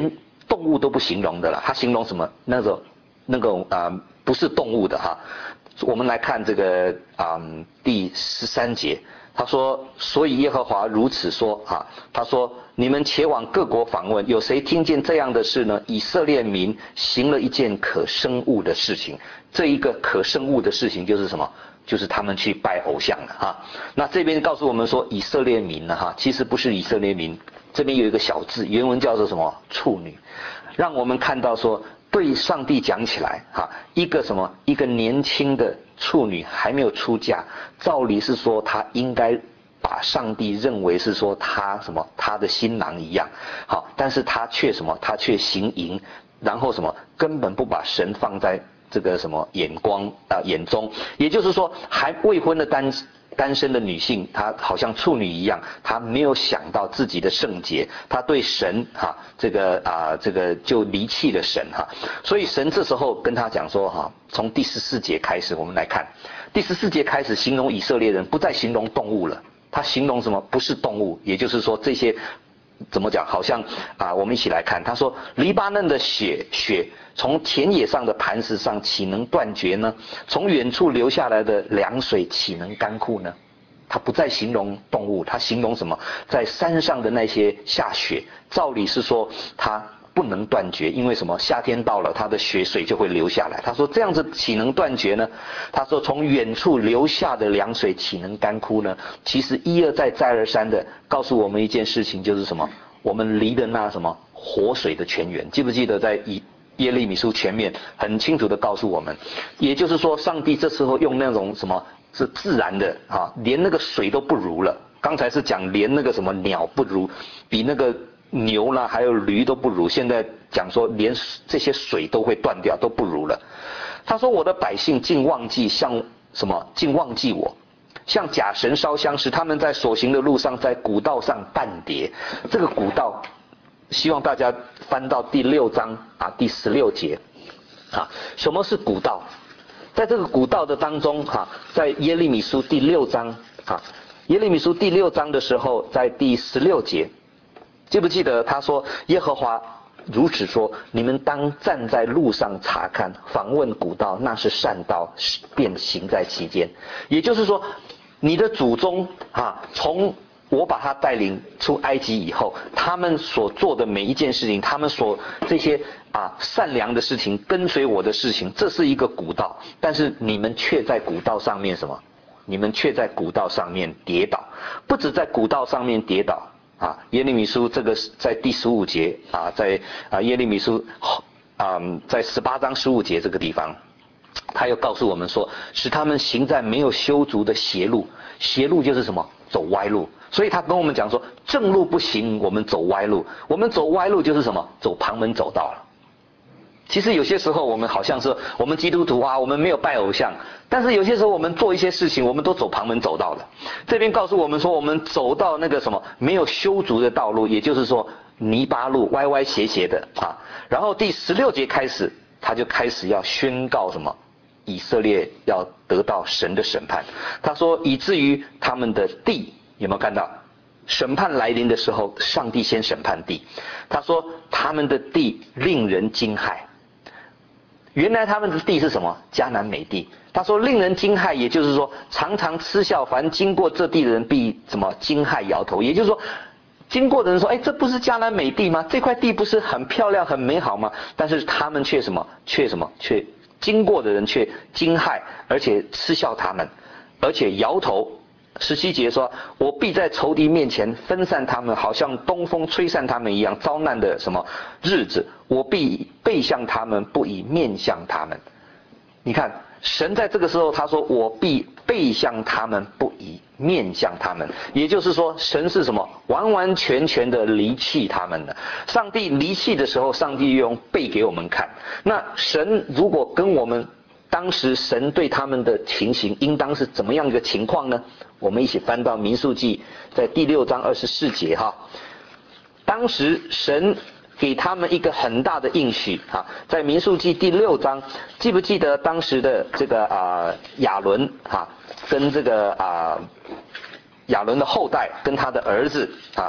动物都不形容的了，他形容什么？那种不是动物的哈。我们来看这个第13节，他说：所以耶和华如此说啊，他说你们且往各国访问，有谁听见这样的事呢？以色列民行了一件可憎恶的事情。这一个可憎恶的事情就是什么？就是他们去拜偶像了哈。那这边告诉我们说以色列民呢哈，其实不是以色列民，这边有一个小字，原文叫做什么？处女，让我们看到说对上帝讲起来哈，一个年轻的处女还没有出嫁，照理是说她应该把上帝认为是说她的新郎一样，好，但是她却她却行淫，然后根本不把神放在这个眼中，也就是说还未婚的单身的女性，她好像处女一样，她没有想到自己的圣洁，她对神这个就离弃了神哈，所以神这时候跟她讲说从第14节开始，我们来看第14节开始形容以色列人，不再形容动物了，他形容什么？不是动物，也就是说这些怎么讲？好像我们一起来看，他说黎巴嫩的雪从田野上的磐石上岂能断绝呢？从远处流下来的凉水岂能干枯呢？他不再形容动物，他形容什么？在山上的那些下雪，照理是说它不能断绝，因为什么？夏天到了，它的雪水就会流下来。他说这样子岂能断绝呢？他说从远处流下的凉水岂能干枯呢？其实一而再再而三的告诉我们一件事情，就是什么？我们离的那活水的泉源，记不记得在耶利米书前面很清楚的告诉我们，也就是说上帝这时候用那种是自然的连那个水都不如了。刚才是讲连那个鸟不如，比那个牛啦还有驴都不如，现在讲说连这些水都会断掉，都不如了。他说我的百姓竟忘记竟忘记我，向假神烧香，使他们在所行的路上，在古道上绊跌。这个古道，希望大家翻到第6章第16节什么是古道？在这个古道的当中在耶利米书第6章耶利米书第6章的时候，在第16节，记不记得他说耶和华如此说，你们当站在路上查看，访问古道，那是善道，便行在其间。也就是说你的祖宗从我把他带领出埃及以后，他们所做的每一件事情，他们这些善良的事情，跟随我的事情，这是一个古道，但是你们却在古道上面你们却在古道上面跌倒，不止在古道上面跌倒耶利米书这个在第15节在耶利米书在18章15节这个地方，他又告诉我们说，使他们行在没有修足的邪路。邪路就是什么？走歪路。所以他跟我们讲说，正路不行，我们走歪路。我们走歪路就是什么？走旁门走道了。其实有些时候我们好像是我们基督徒我们没有拜偶像，但是有些时候我们做一些事情，我们都走旁门走道了。这边告诉我们说，我们走到那个没有修足的道路，也就是说泥巴路，歪歪斜斜的然后第16节开始，他就开始要宣告以色列要得到神的审判。他说以至于他们的地，有没有看到审判来临的时候，上帝先审判地。他说他们的地令人惊骇。原来他们的地是什么？迦南美地。他说令人惊骇，也就是说常常嗤笑，凡经过这地的人必惊骇摇头。也就是说经过的人说，这不是迦南美地吗？这块地不是很漂亮很美好吗？但是他们却经过的人却惊骇，而且嗤笑他们，而且摇头。17节说，我必在仇敌面前分散他们，好像东风吹散他们一样。遭难的日子，我必背向他们，不以面向他们。你看神在这个时候他说，我必背向他们，不以面向他们。也就是说神是完完全全的离弃他们的。上帝离弃的时候，上帝用背给我们看。那神如果跟我们当时神对他们的情形应当是怎么样一个情况呢？我们一起翻到民数记，在第6章24节当时神给他们一个很大的应许在民数记第6章，记不记得当时的这个亚伦跟这个亚伦的后代跟他的儿子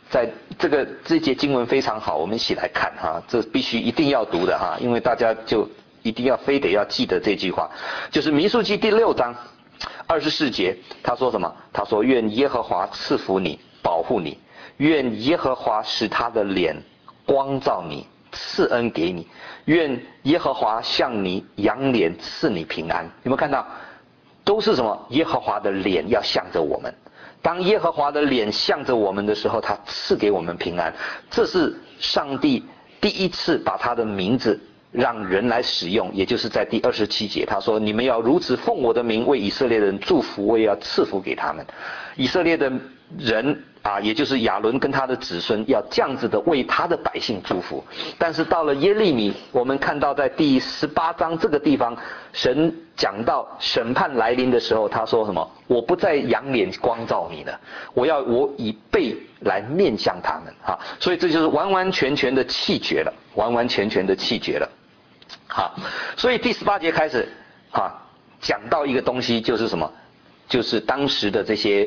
在这节经文非常好，我们一起来看哈，这必须一定要读的哈，因为大家就一定要非得要记得这句话，就是民数记第6章24节，他说什么？他说愿耶和华赐福你，保护你，愿耶和华使他的脸光照你，赐恩给你，愿耶和华向你扬脸，赐你平安。有没有看到？都是什么？耶和华的脸要向着我们。当耶和华的脸向着我们的时候，他赐给我们平安。这是上帝第一次把他的名字让人来使用，也就是在第27节，他说你们要如此奉我的名为以色列人祝福，我也要赐福给他们。以色列的人也就是亚伦跟他的子孙要这样子的为他的百姓祝福。但是到了耶利米，我们看到在第18章这个地方，神讲到审判来临的时候，他说什么？我不再扬脸光照你了，我以背来面向他们所以这就是完完全全的弃绝了，完完全全的弃绝了。所以第18节开始讲到一个东西，就是什么？就是当时的这些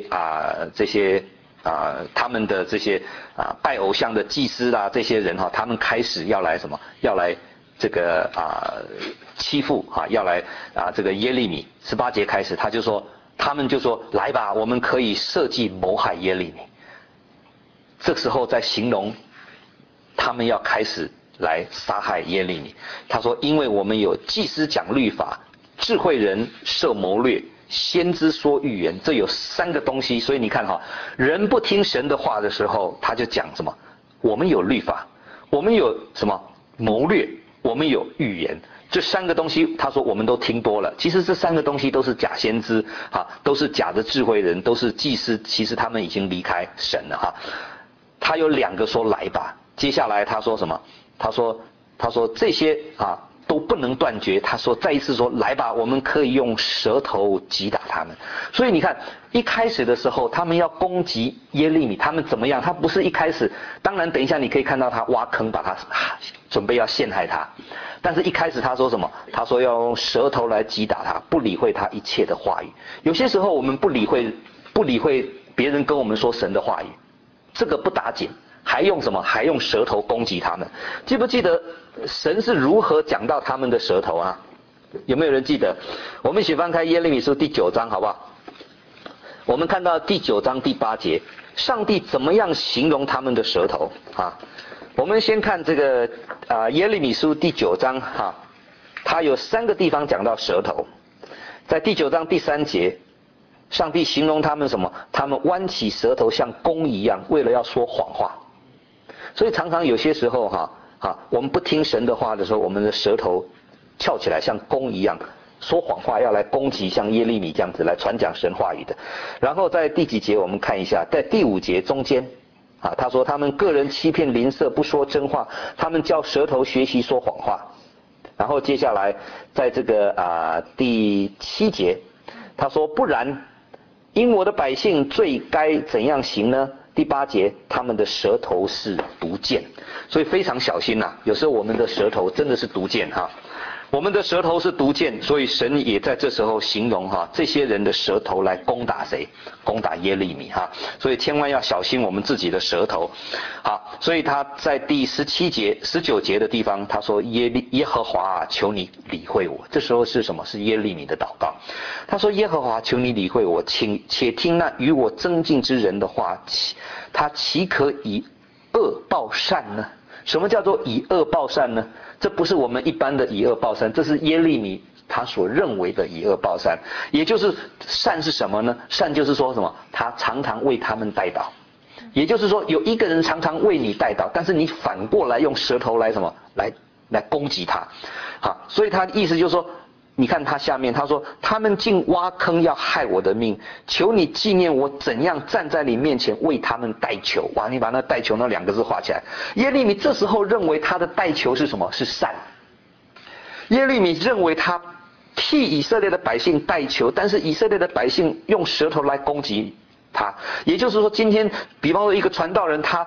他们的这些拜偶像的祭司这些人他们开始要来什么？要来这个欺负要来这个耶利米。18节开始，他们就说来吧，我们可以设计谋害耶利米。这时候在形容他们要开始来杀害耶利米。他说因为我们有祭司讲律法，智慧人设谋略，先知说预言，这有3个东西。所以你看人不听神的话的时候，他就讲什么？我们有律法，我们有什么谋略，我们有预言。这3个东西他说我们都听多了。其实这3个东西都是假先知都是假的智慧人，都是祭司，其实他们已经离开神了他有2个说来吧，接下来他说什么？他说这些都不能断绝。他说再一次说来吧，我们可以用舌头击打他们。所以你看一开始的时候他们要攻击耶利米，他们怎么样？他不是一开始，当然等一下你可以看到他挖坑把他准备要陷害他，但是一开始他说什么？他说要用舌头来击打他，不理会他一切的话语。有些时候我们不理会别人跟我们说神的话语，这个不打紧，还用什么？还用舌头攻击他们。记不记得神是如何讲到他们的舌头有没有人记得？我们一起翻开耶利米书第9章好不好？我们看到第9章第8节，上帝怎么样形容他们的舌头我们先看这个耶利米书第9章它有3个地方讲到舌头。在第9章第3节，上帝形容他们什么？他们弯起舌头像弓一样，为了要说谎话。所以常常有些时候我们不听神的话的时候，我们的舌头翘起来像弓一样，说谎话，要来攻击像耶利米这样子来传讲神话语的。然后在第几节我们看一下，在第5节中间他说他们个人欺骗邻舍，不说真话，他们叫舌头学习说谎话。然后接下来在这个第7节，他说不然，因我的百姓罪该怎样行呢？第8节，他们的舌头是毒箭。所以非常小心有时候我们的舌头真的是毒箭我们的舌头是毒箭，所以神也在这时候形容这些人的舌头来攻打谁？攻打耶利米所以千万要小心我们自己的舌头。所以他在第17节、19节的地方，他说耶和华求你理会我。这时候是什么？是耶利米的祷告。他说耶和华求你理会我，且听那与我争竞之人的话，他岂可以恶报善呢？什么叫做以恶报善呢？这不是我们一般的以恶报善，这是耶利米他所认为的以恶报善。也就是善是什么呢？善就是说什么？他常常为他们代祷。也就是说有一个人常常为你代祷，但是你反过来用舌头来什么？来攻击他。所以他的意思就是说，你看他下面他说他们竟挖坑要害我的命，求你纪念我怎样站在你面前为他们代求。哇，你把那代求那2个字画起来。耶利米这时候认为他的代求是什么？是善。耶利米认为他替以色列的百姓代求，但是以色列的百姓用舌头来攻击他。也就是说今天比方说一个传道人，他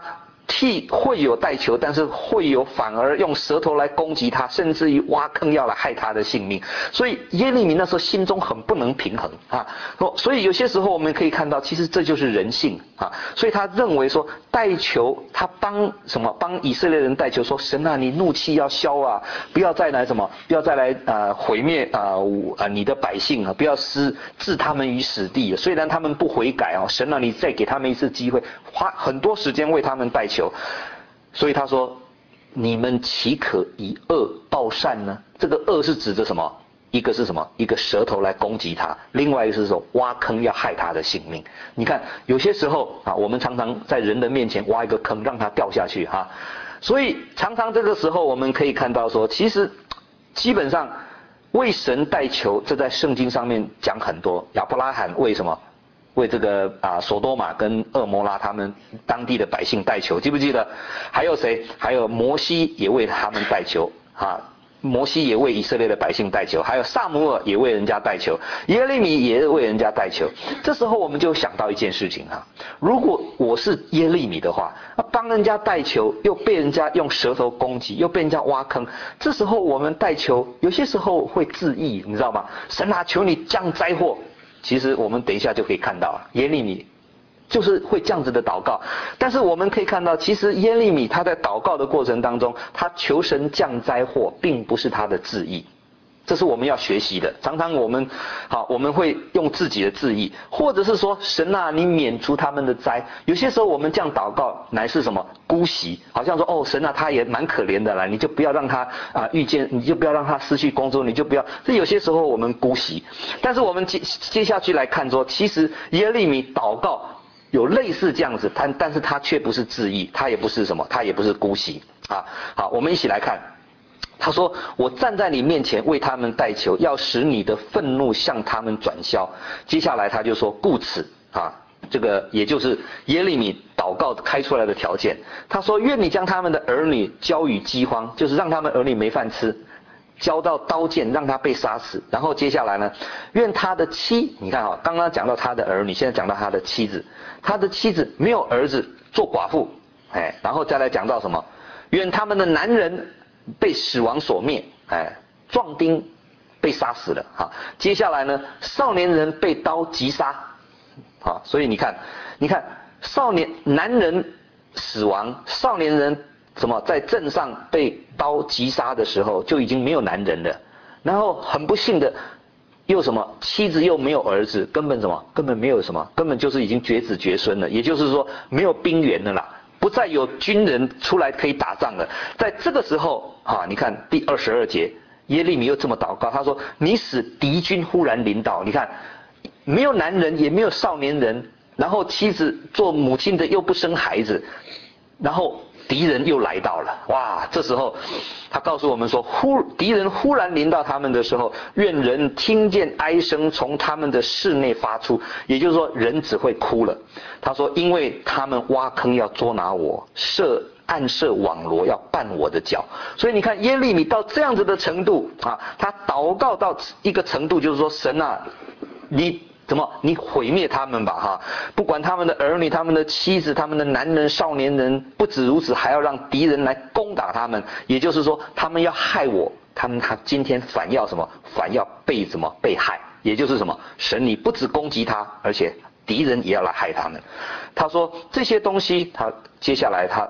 替会友代求，但是会友反而用舌头来攻击他，甚至于挖坑要来害他的性命。所以耶利米那时候心中很不能平衡啊。所以有些时候我们可以看到，其实这就是人性啊。所以他认为说代求，他帮以色列人代求说，神啊，你怒气要消啊，不要再来不要再来毁灭你的百姓啊，不要置他们于死地。虽然他们不悔改啊，神啊，你再给他们一次机会，花很多时间为他们代求。所以他说，你们岂可以恶报善呢？这个恶是指着什么？一个是什么？一个舌头来攻击他，另外一个是说挖坑要害他的性命。你看有些时候啊，我们常常在人的面前挖一个坑让他掉下去哈。所以常常这个时候我们可以看到说，其实基本上为神代求，这在圣经上面讲很多。亚伯拉罕为什么？为这个索多玛跟蛾摩拉他们当地的百姓代求，记不记得？还有谁？还有摩西也为他们代求啊。摩西也为以色列的百姓代求，还有撒母耳也为人家代求，耶利米也为人家代求。这时候我们就想到一件事情啊，如果我是耶利米的话，帮人家代求，又被人家用舌头攻击，又被人家挖坑，这时候我们代求，有些时候会自义，你知道吗？神啊，求你降灾祸。其实我们等一下就可以看到耶利米就是会这样子的祷告。但是我们可以看到，其实耶利米他在祷告的过程当中，他求神降灾祸并不是他的自义，这是我们要学习的。常常我们会用自己的自义，或者是说神啊，你免除他们的灾。有些时候我们这样祷告乃是什么？姑息，好像说神啊，他也蛮可怜的啦，你就不要让他你就不要让他失去工作，你就不要。这有些时候我们姑息，但是我们接下去来看说，其实耶利米祷告有类似这样子，但是他却不是自义，他也不是什么，他也不是姑息啊。好，我们一起来看。他说，我站在你面前为他们代求，要使你的愤怒向他们转消。接下来他就说，故此这个也就是耶利米祷告开出来的条件。他说，愿你将他们的儿女交与饥荒，就是让他们儿女没饭吃，交到刀剑，让他被杀死。然后接下来呢，愿他的妻，你看刚刚讲到他的儿女，现在讲到他的妻子，他的妻子没有儿子，做寡妇，然后再来讲到什么？愿他们的男人被死亡所灭，壮丁被杀死了接下来呢，少年人被刀击杀所以你看男人死亡，少年人在镇上被刀击杀的时候就已经没有男人了。然后很不幸的又妻子又没有儿子，根本没有根本就是已经绝子绝孙了，也就是说没有兵源了啦，不再有军人出来可以打仗了。在这个时候你看第22节，耶利米又这么祷告，他说，你使敌军忽然临到。你看没有男人也没有少年人，然后妻子做母亲的又不生孩子，然后敌人又来到了。哇，这时候他告诉我们说，敌人忽然临到他们的时候，愿人听见哀声从他们的室内发出，也就是说人只会哭了。他说，因为他们挖坑要捉拿我，暗设网罗要绊我的脚。所以你看耶利米到这样子的程度他祷告到一个程度，就是说神啊，你毁灭他们吧不管他们的儿女，他们的妻子，他们的男人少年人，不止如此，还要让敌人来攻打他们。也就是说他们要害我，他今天反要被害。也就是神你不止攻击他，而且敌人也要来害他们。他说这些东西，接下来他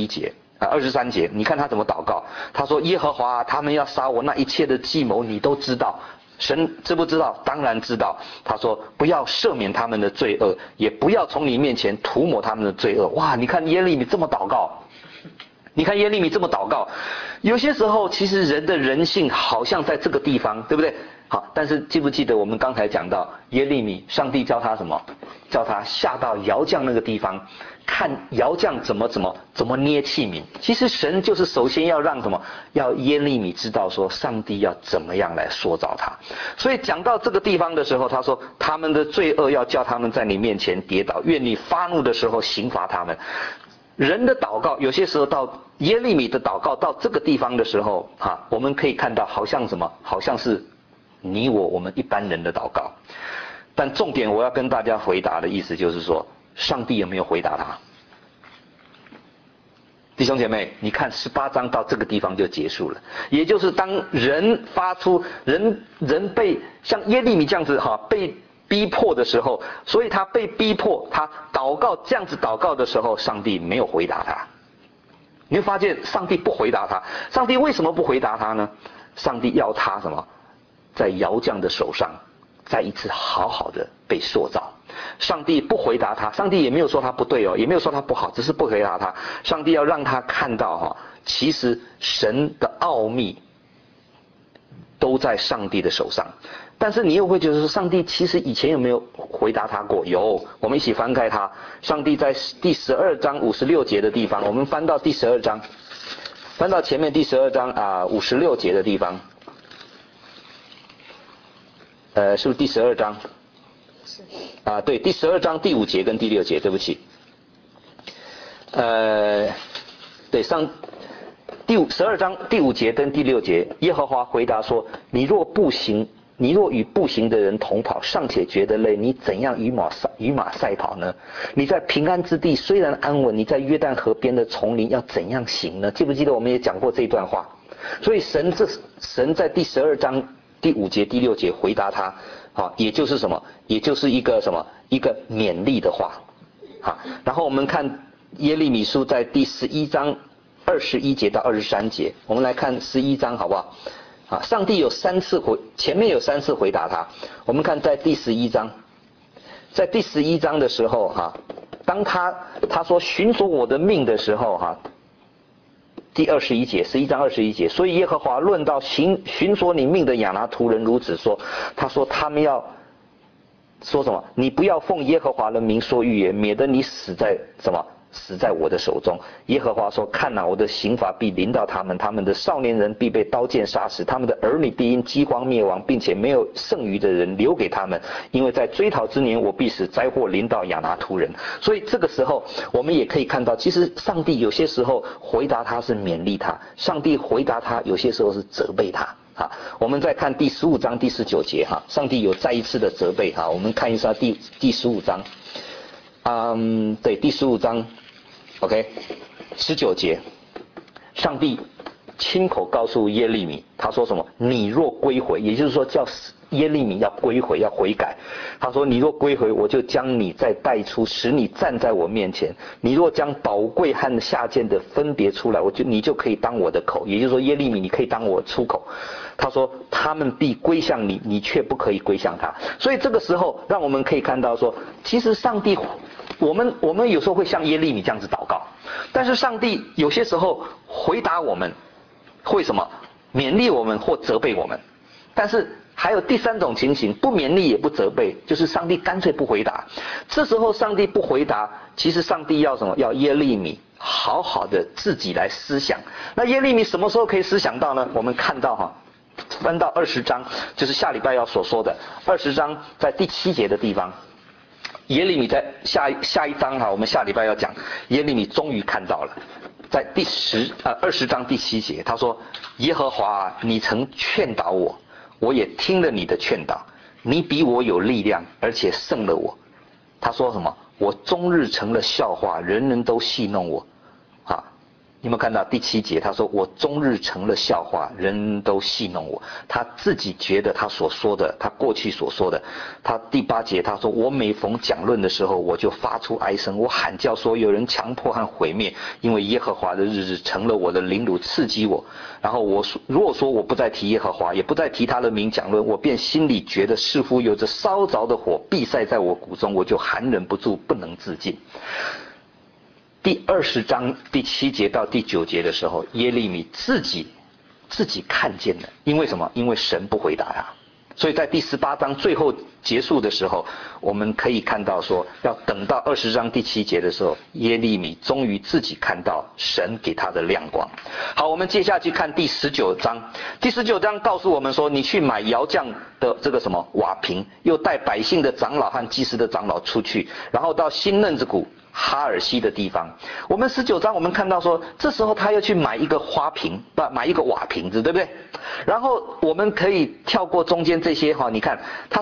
23节，你看他怎么祷告。他说，耶和华他们要杀我，那一切的计谋你都知道。神知不知道？当然知道。他说，不要赦免他们的罪恶，也不要从你面前涂抹他们的罪恶。哇，你看耶利米这么祷告，有些时候其实人的人性好像在这个地方，对不对？好，但是记不记得我们刚才讲到耶利米，上帝叫他叫他下到窑匠那个地方，看窑匠怎么捏器皿。其实神就是首先要让要耶利米知道说上帝要怎么样来塑造他。所以讲到这个地方的时候，他说他们的罪恶要叫他们在你面前跌倒，愿你发怒的时候刑罚他们。人的祷告有些时候到耶利米的祷告到这个地方的时候我们可以看到好像是我们一般人的祷告。但重点我要跟大家回答的意思就是说，上帝有没有回答他？ 弟兄姐妹，你看18章到这个地方就结束了，也就是当人发出人被像耶利米这样子被逼迫的时候，所以他被逼迫，他祷告这样子祷告的时候，上帝没有回答他。你会发现上帝不回答他，上帝为什么不回答他呢？上帝要他什么？在窑匠的手上再一次好好的被塑造。上帝不回答他，上帝也没有说他不对也没有说他不好，只是不回答他。上帝要让他看到其实神的奥秘都在上帝的手上。但是你又会觉得说，上帝其实以前有没有回答他过？有，我们一起翻开它。上帝在第12章56节的地方，我们翻到第12章，翻到前面第12章56节的地方，是不是第12章？是。对，第12章第5节跟第6节，对不起。对，第12章第5节跟第6节，耶和华回答说：你若与步行的人同跑，尚且觉得累，你怎样与马赛跑呢？你在平安之地虽然安稳，你在约旦河边的丛林要怎样行呢？记不记得我们也讲过这段话？所以神在第12章第5节第6节回答他，也就是什么？也就是一个什么？一个勉励的话。然后我们看耶利米书在第11章21节到23节，我们来看11章好不好？上帝有前面有3次回答他。我们看在第11章，在第11章的时候当他说寻索我的命的时候第21节，11章21节，所以耶和华论到寻索你命的亚拿突人如此说，他说他们要说什么？你不要奉耶和华的名说预言，免得你死在我的手中。耶和华说：看哪，我的刑罚必临到他们，他们的少年人必被刀剑杀死，他们的儿女必因饥荒灭亡，并且没有剩余的人留给他们，因为在追讨之年，我必使灾祸临到亚拿突人。所以这个时候我们也可以看到，其实上帝有些时候回答他是勉励他，上帝回答他有些时候是责备他。我们再看第15章第19节上帝有再一次的责备我们看一下第15章对，第15章OK 19节，上帝亲口告诉耶利米，他说什么？你若归回，也就是说叫耶利米要归回，要悔改。他说你若归回，我就将你再带出，使你站在我面前。你若将宝贵和下贱的分别出来，你就可以当我的口，也就是说耶利米你可以当我出口。他说他们必归向你，你却不可以归向他。所以这个时候让我们可以看到说，其实上帝我们有时候会像耶利米这样子祷告，但是上帝有些时候回答我们会什么？勉励我们或责备我们。但是还有第3种情形，不勉励也不责备，就是上帝干脆不回答。这时候上帝不回答，其实上帝要什么？要耶利米好好的自己来思想。那耶利米什么时候可以思想到呢？我们看到翻到20章，就是下礼拜要所说的20章，在第7节的地方，耶利米在下一章我们下礼拜要讲，耶利米终于看到了，在20章第7节，他说：耶和华你曾劝导我，我也听了你的劝导，你比我有力量，而且胜了我。他说什么？我终日成了笑话，人人都戏弄我。你有没有看到第7节？他说我终日成了笑话，人人都戏弄我。他自己觉得他所说的，他过去所说的。他第8节他说，我每逢讲论的时候，我就发出哀声，我喊叫说有人强迫和毁灭，因为耶和华的日子成了我的凌辱，刺激我。然后如果说我不再提耶和华，也不再提他的名讲论，我便心里觉得似乎有着烧着的火必塞在我骨中，我就含忍不住，不能自禁。第20章第7节到第9节的时候，耶利米自己看见了，因为什么？因为神不回答他。所以在第18章最后结束的时候，我们可以看到说，要等到20章第7节的时候，耶利米终于自己看到神给他的亮光。好，我们接下去看第19章。第19章告诉我们说，你去买窑匠的这个什么瓦瓶，又带百姓的长老和祭司的长老出去，然后到新嫩子谷哈尔西的地方。我们19章我们看到说，这时候他又去买一个买一个瓦瓶子，对不对？然后我们可以跳过中间这些你看他最主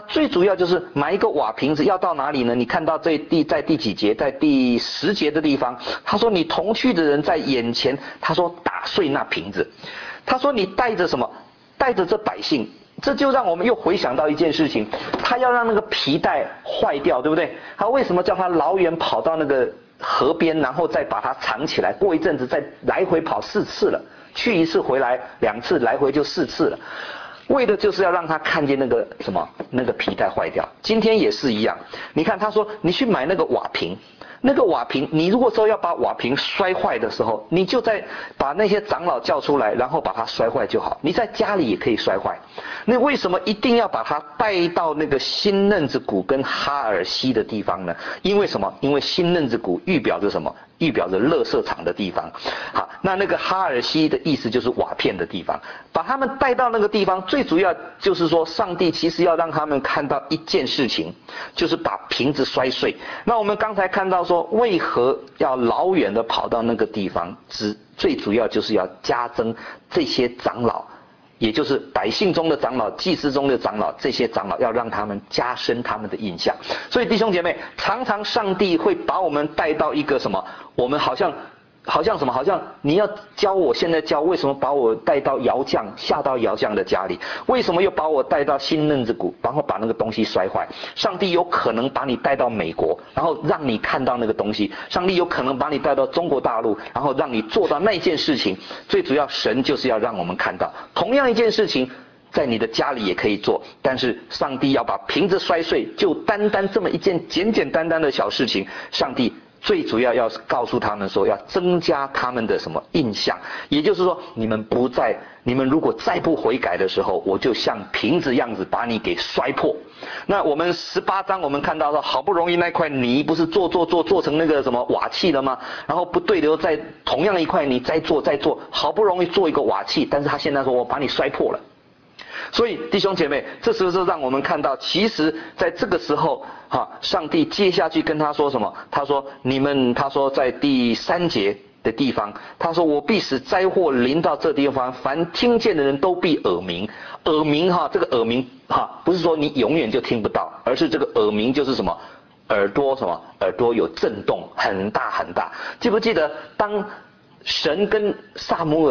要就是买一个瓦瓶子，要到哪里呢？你看到在第几节，在第10节的地方，他说你同去的人在眼前，他说打碎那瓶子，他说你带着什么？带着这百姓，这就让我们又回想到一件事情，他要让那个皮带坏掉，对不对？他为什么叫他老远跑到那个河边，然后再把它藏起来，过一阵子再来回跑4次了，去1次回来2次，来回就4次了。为的就是要让他看见那个什么，那个皮带坏掉。今天也是一样，你看他说你去买那个瓦瓶，那个瓦瓶，你如果说要把瓦瓶摔坏的时候，你就在把那些长老叫出来，然后把它摔坏就好。你在家里也可以摔坏。那为什么一定要把它带到那个新嫩子谷跟哈尔西的地方呢？因为什么？因为新嫩子谷预表着什么？预表着垃圾场的地方。好，那个哈尔西的意思就是瓦片的地方。把他们带到那个地方，最主要就是说，上帝其实要让他们看到一件事情，就是把瓶子摔碎。那我们刚才看到说，为何要老远的跑到那个地方？最主要就是要加增这些长老，也就是百姓中的长老、祭司中的长老，这些长老要让他们加深他们的印象。所以弟兄姐妹，常常上帝会把我们带到一个什么？我们好像什么？好像你要教我，现在教为什么把我带到窑匠，下到窑匠的家里？为什么又把我带到新嫩子谷，然后把那个东西摔坏？上帝有可能把你带到美国，然后让你看到那个东西。上帝有可能把你带到中国大陆，然后让你做到那件事情。最主要，神就是要让我们看到，同样一件事情，在你的家里也可以做，但是上帝要把瓶子摔碎，就单单这么一件简简单单的小事情，上帝最主要要告诉他们说，要增加他们的什么印象，也就是说，你们如果再不悔改的时候，我就像瓶子样子把你给摔破。那我们18章我们看到了，好不容易那块泥不是做成那个什么瓦器了吗？然后不对的又在同样一块泥再做，好不容易做一个瓦器，但是他现在说我把你摔破了。所以弟兄姐妹，这时候让我们看到，其实在这个时候上帝接下去跟他说什么？他说在第3节的地方，他说我必使灾祸临到这地方，凡听见的人都必耳鸣。耳鸣这个耳鸣不是说你永远就听不到，而是这个耳鸣就是什么？耳朵有震动，很大很大。记不记得当神跟撒母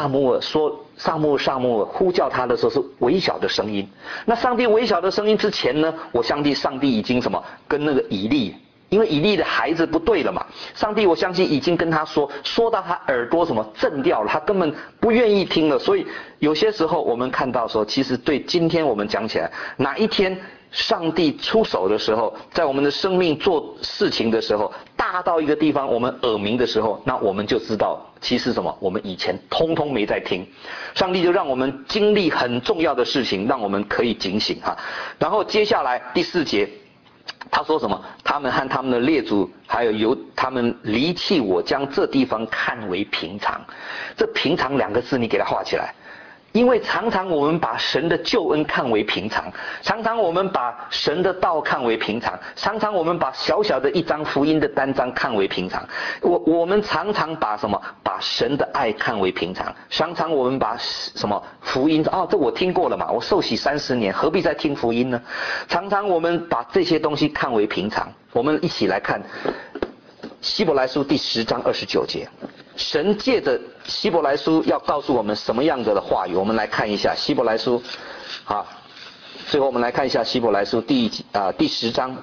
耳呼叫他的时候是微小的声音。那上帝微小的声音之前呢，我相信上帝已经什么跟那个以利，因为以利的孩子不对了嘛，上帝我相信已经跟他说到他耳朵什么震掉了，他根本不愿意听了。所以有些时候我们看到说，其实对今天我们讲起来，哪一天上帝出手的时候，在我们的生命做事情的时候，大到一个地方我们耳鸣的时候，那我们就知道其实什么，我们以前通通没在听。上帝就让我们经历很重要的事情，让我们可以警醒然后接下来第4节他说什么？他们和他们的列祖还有他们离弃我，将这地方看为平常。这平常2个字你给它画起来。因为常常我们把神的救恩看为平常，常常我们把神的道看为平常，常常我们把小小的一张福音的单张看为平常。我们常常把什么？把神的爱看为平常。常常我们把什么福音这我听过了嘛，我受洗30年，何必再听福音呢？常常我们把这些东西看为平常。我们一起来看希伯来书第10章29节。神借着希伯来书要告诉我们什么样子的话语？我们来看一下希伯来书最后我们来看一下希伯来书第10章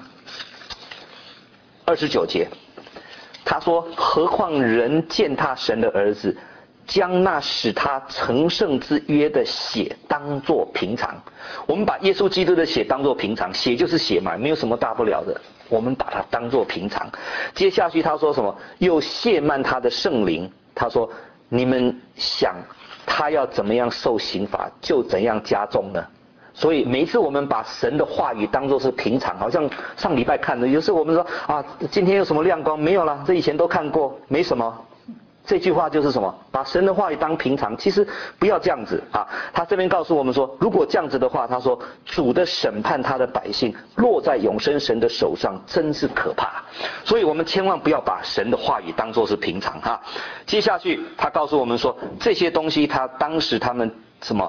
29节。他说，何况人践踏神的儿子，将那使他成圣之约的血当作平常。我们把耶稣基督的血当作平常，血就是血嘛，没有什么大不了的，我们把它当作平常。接下去他说什么？又亵慢他的圣灵。他说，你们想他要怎么样受刑罚，就怎样加重呢？所以每一次我们把神的话语当作是平常，好像上礼拜看的，有时候我们说今天有什么亮光？没有啦，这以前都看过，没什么。这句话就是什么？把神的话语当平常。其实不要这样子他这边告诉我们说，如果这样子的话，他说主的审判他的百姓落在永生神的手上，真是可怕。所以我们千万不要把神的话语当作是平常接下去他告诉我们说，这些东西当时他们什么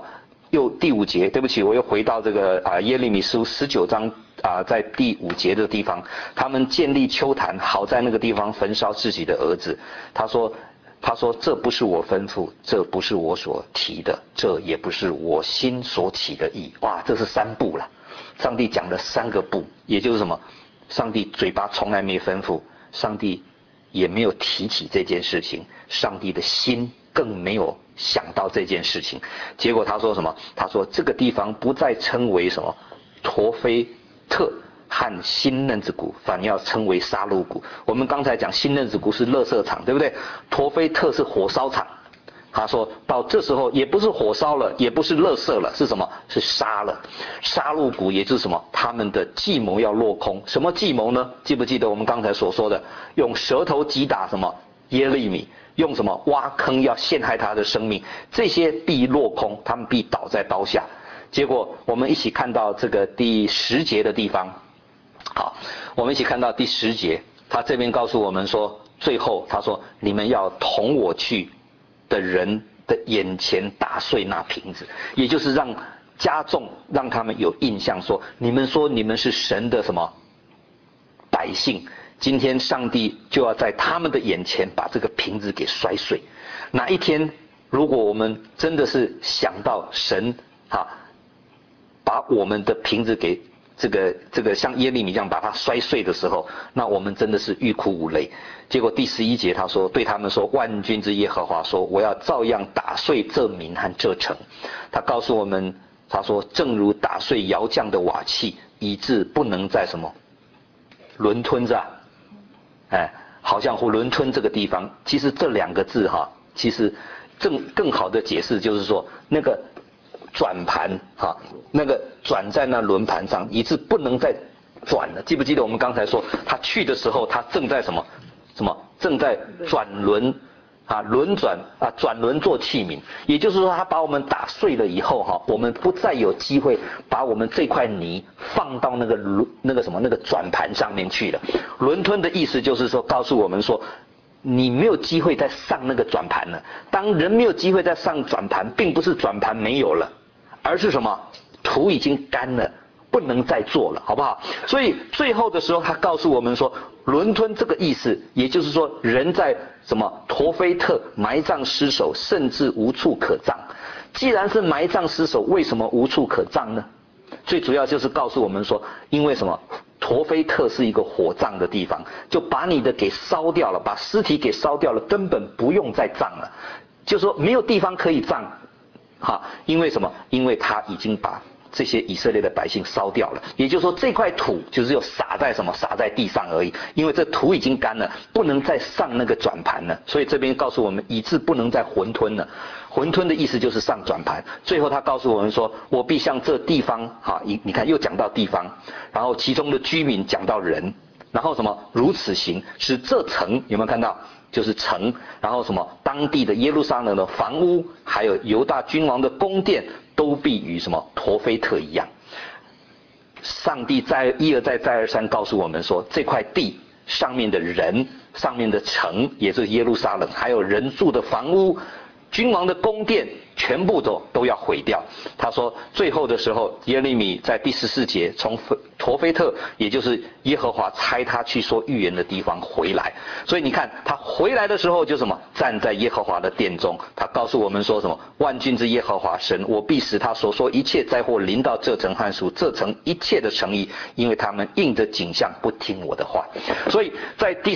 又第5节，对不起，我又回到这个耶利米书19章在第5节的地方，他们建立丘坛，好在那个地方焚烧自己的儿子。他说这不是我吩咐，这不是我所提的，这也不是我心所起的意。哇，这是3不了。上帝讲了3个不，也就是什么？上帝嘴巴从来没吩咐，上帝也没有提起这件事情，上帝的心更没有想到这件事情。结果他说什么？他说这个地方不再称为什么陀菲特和新嫩子谷，反要称为杀戮谷。我们刚才讲新嫩子谷是垃圾场，对不对？陀菲特是火烧场。他说到这时候也不是火烧了，也不是垃圾了，是什么？是杀了。杀戮谷也就是什么？他们的计谋要落空。什么计谋呢？记不记得我们刚才所说的，用舌头击打什么耶利米，用什么挖坑要陷害他的生命，这些必落空，他们必倒在刀下。结果我们一起看到这个第10节的地方。好，我们一起看到第10节，他这边告诉我们说，最后他说你们要同我去的人的眼前打碎那瓶子，也就是让加重，让他们有印象说你们是神的什么百姓，今天上帝就要在他们的眼前把这个瓶子给摔碎。哪一天如果我们真的是想到神把我们的瓶子给这个像耶利米这样把它摔碎的时候，那我们真的是欲哭无泪。结果第11节他说，对他们说，万军之耶和华说，我要照样打碎这民和这城。他告诉我们，他说正如打碎窑匠的瓦器，以致不能在什么轮吞着，好像轮吞这个地方，其实这2个字其实更好的解释就是说那个转盘那个转在那轮盘上，以致不能再转了。记不记得我们刚才说他去的时候，他正在什么正在转轮轮转转轮做器皿，也就是说他把我们打碎了以后我们不再有机会把我们这块泥放到那个转盘上面去了。轮吞的意思就是说告诉我们说，你没有机会再上那个转盘了。当人没有机会再上转盘，并不是转盘没有了，而是什么？土已经干了，不能再做了，好不好？所以最后的时候他告诉我们说，轮吞这个意思，也就是说人在什么陀菲特埋葬尸首，甚至无处可葬。既然是埋葬尸首，为什么无处可葬呢？最主要就是告诉我们说，因为什么？陀菲特是一个火葬的地方，就把你的给烧掉了，把尸体给烧掉了，根本不用再葬了，就说没有地方可以葬因为什么？因为他已经把这些以色列的百姓烧掉了，也就是说这块土就只有撒在什么？撒在地上而已，因为这土已经干了，不能再上那个转盘了。所以这边告诉我们，以致不能再混吞了。混吞的意思就是上转盘。最后他告诉我们说，我必向这地方你看又讲到地方，然后其中的居民讲到人，然后什么？如此行，使这城有没有看到？就是城，然后什么？当地的耶路撒冷的房屋，还有犹大君王的宫殿，都必与什么陀菲特一样。上帝一而再再而三告诉我们说，这块地上面的人，上面的城，也就是耶路撒冷，还有人住的房屋，君王的宫殿，全部都要毁掉。他说最后的时候，耶利米在第14节从陀菲特，也就是耶和华差他去说预言的地方回来。所以你看他回来的时候就什么？站在耶和华的殿中，他告诉我们说什么？万军之耶和华神，我必使他所说一切灾祸临到这城和属这城一切的城邑，因为他们应着景象不听我的话。所以在第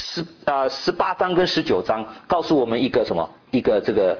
18章跟19章告诉我们一个什么？一个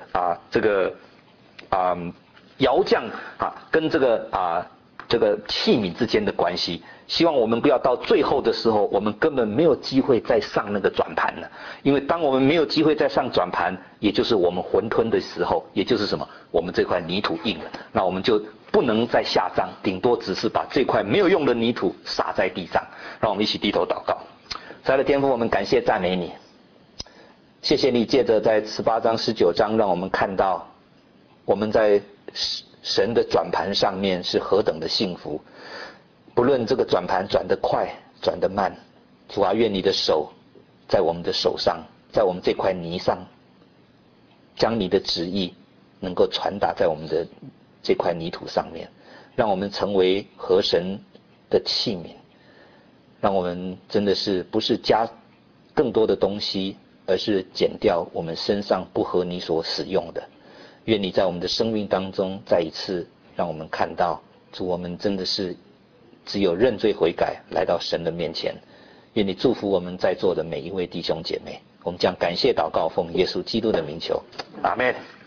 窑匠跟这个器皿之间的关系。希望我们不要到最后的时候，我们根本没有机会再上那个转盘了。因为当我们没有机会再上转盘，也就是我们混吞的时候，也就是什么？我们这块泥土硬了，那我们就不能再下葬，顶多只是把这块没有用的泥土撒在地上。让我们一起低头祷告。亲爱的天父，我们感谢赞美你，谢谢你借着在18章19章让我们看到我们在神的转盘上面是何等的幸福。不论这个转盘转得快转得慢，主啊，愿你的手在我们的手上，在我们这块泥上，将你的旨意能够传达在我们的这块泥土上面，让我们成为合神的器皿，让我们真的是不是加更多的东西，而是减掉我们身上不合你所使用的。愿你在我们的生命当中再一次让我们看到，主，我们真的是只有认罪悔改来到神的面前。愿你祝福我们在座的每一位弟兄姐妹。我们将感谢祷告奉耶稣基督的名求，阿们。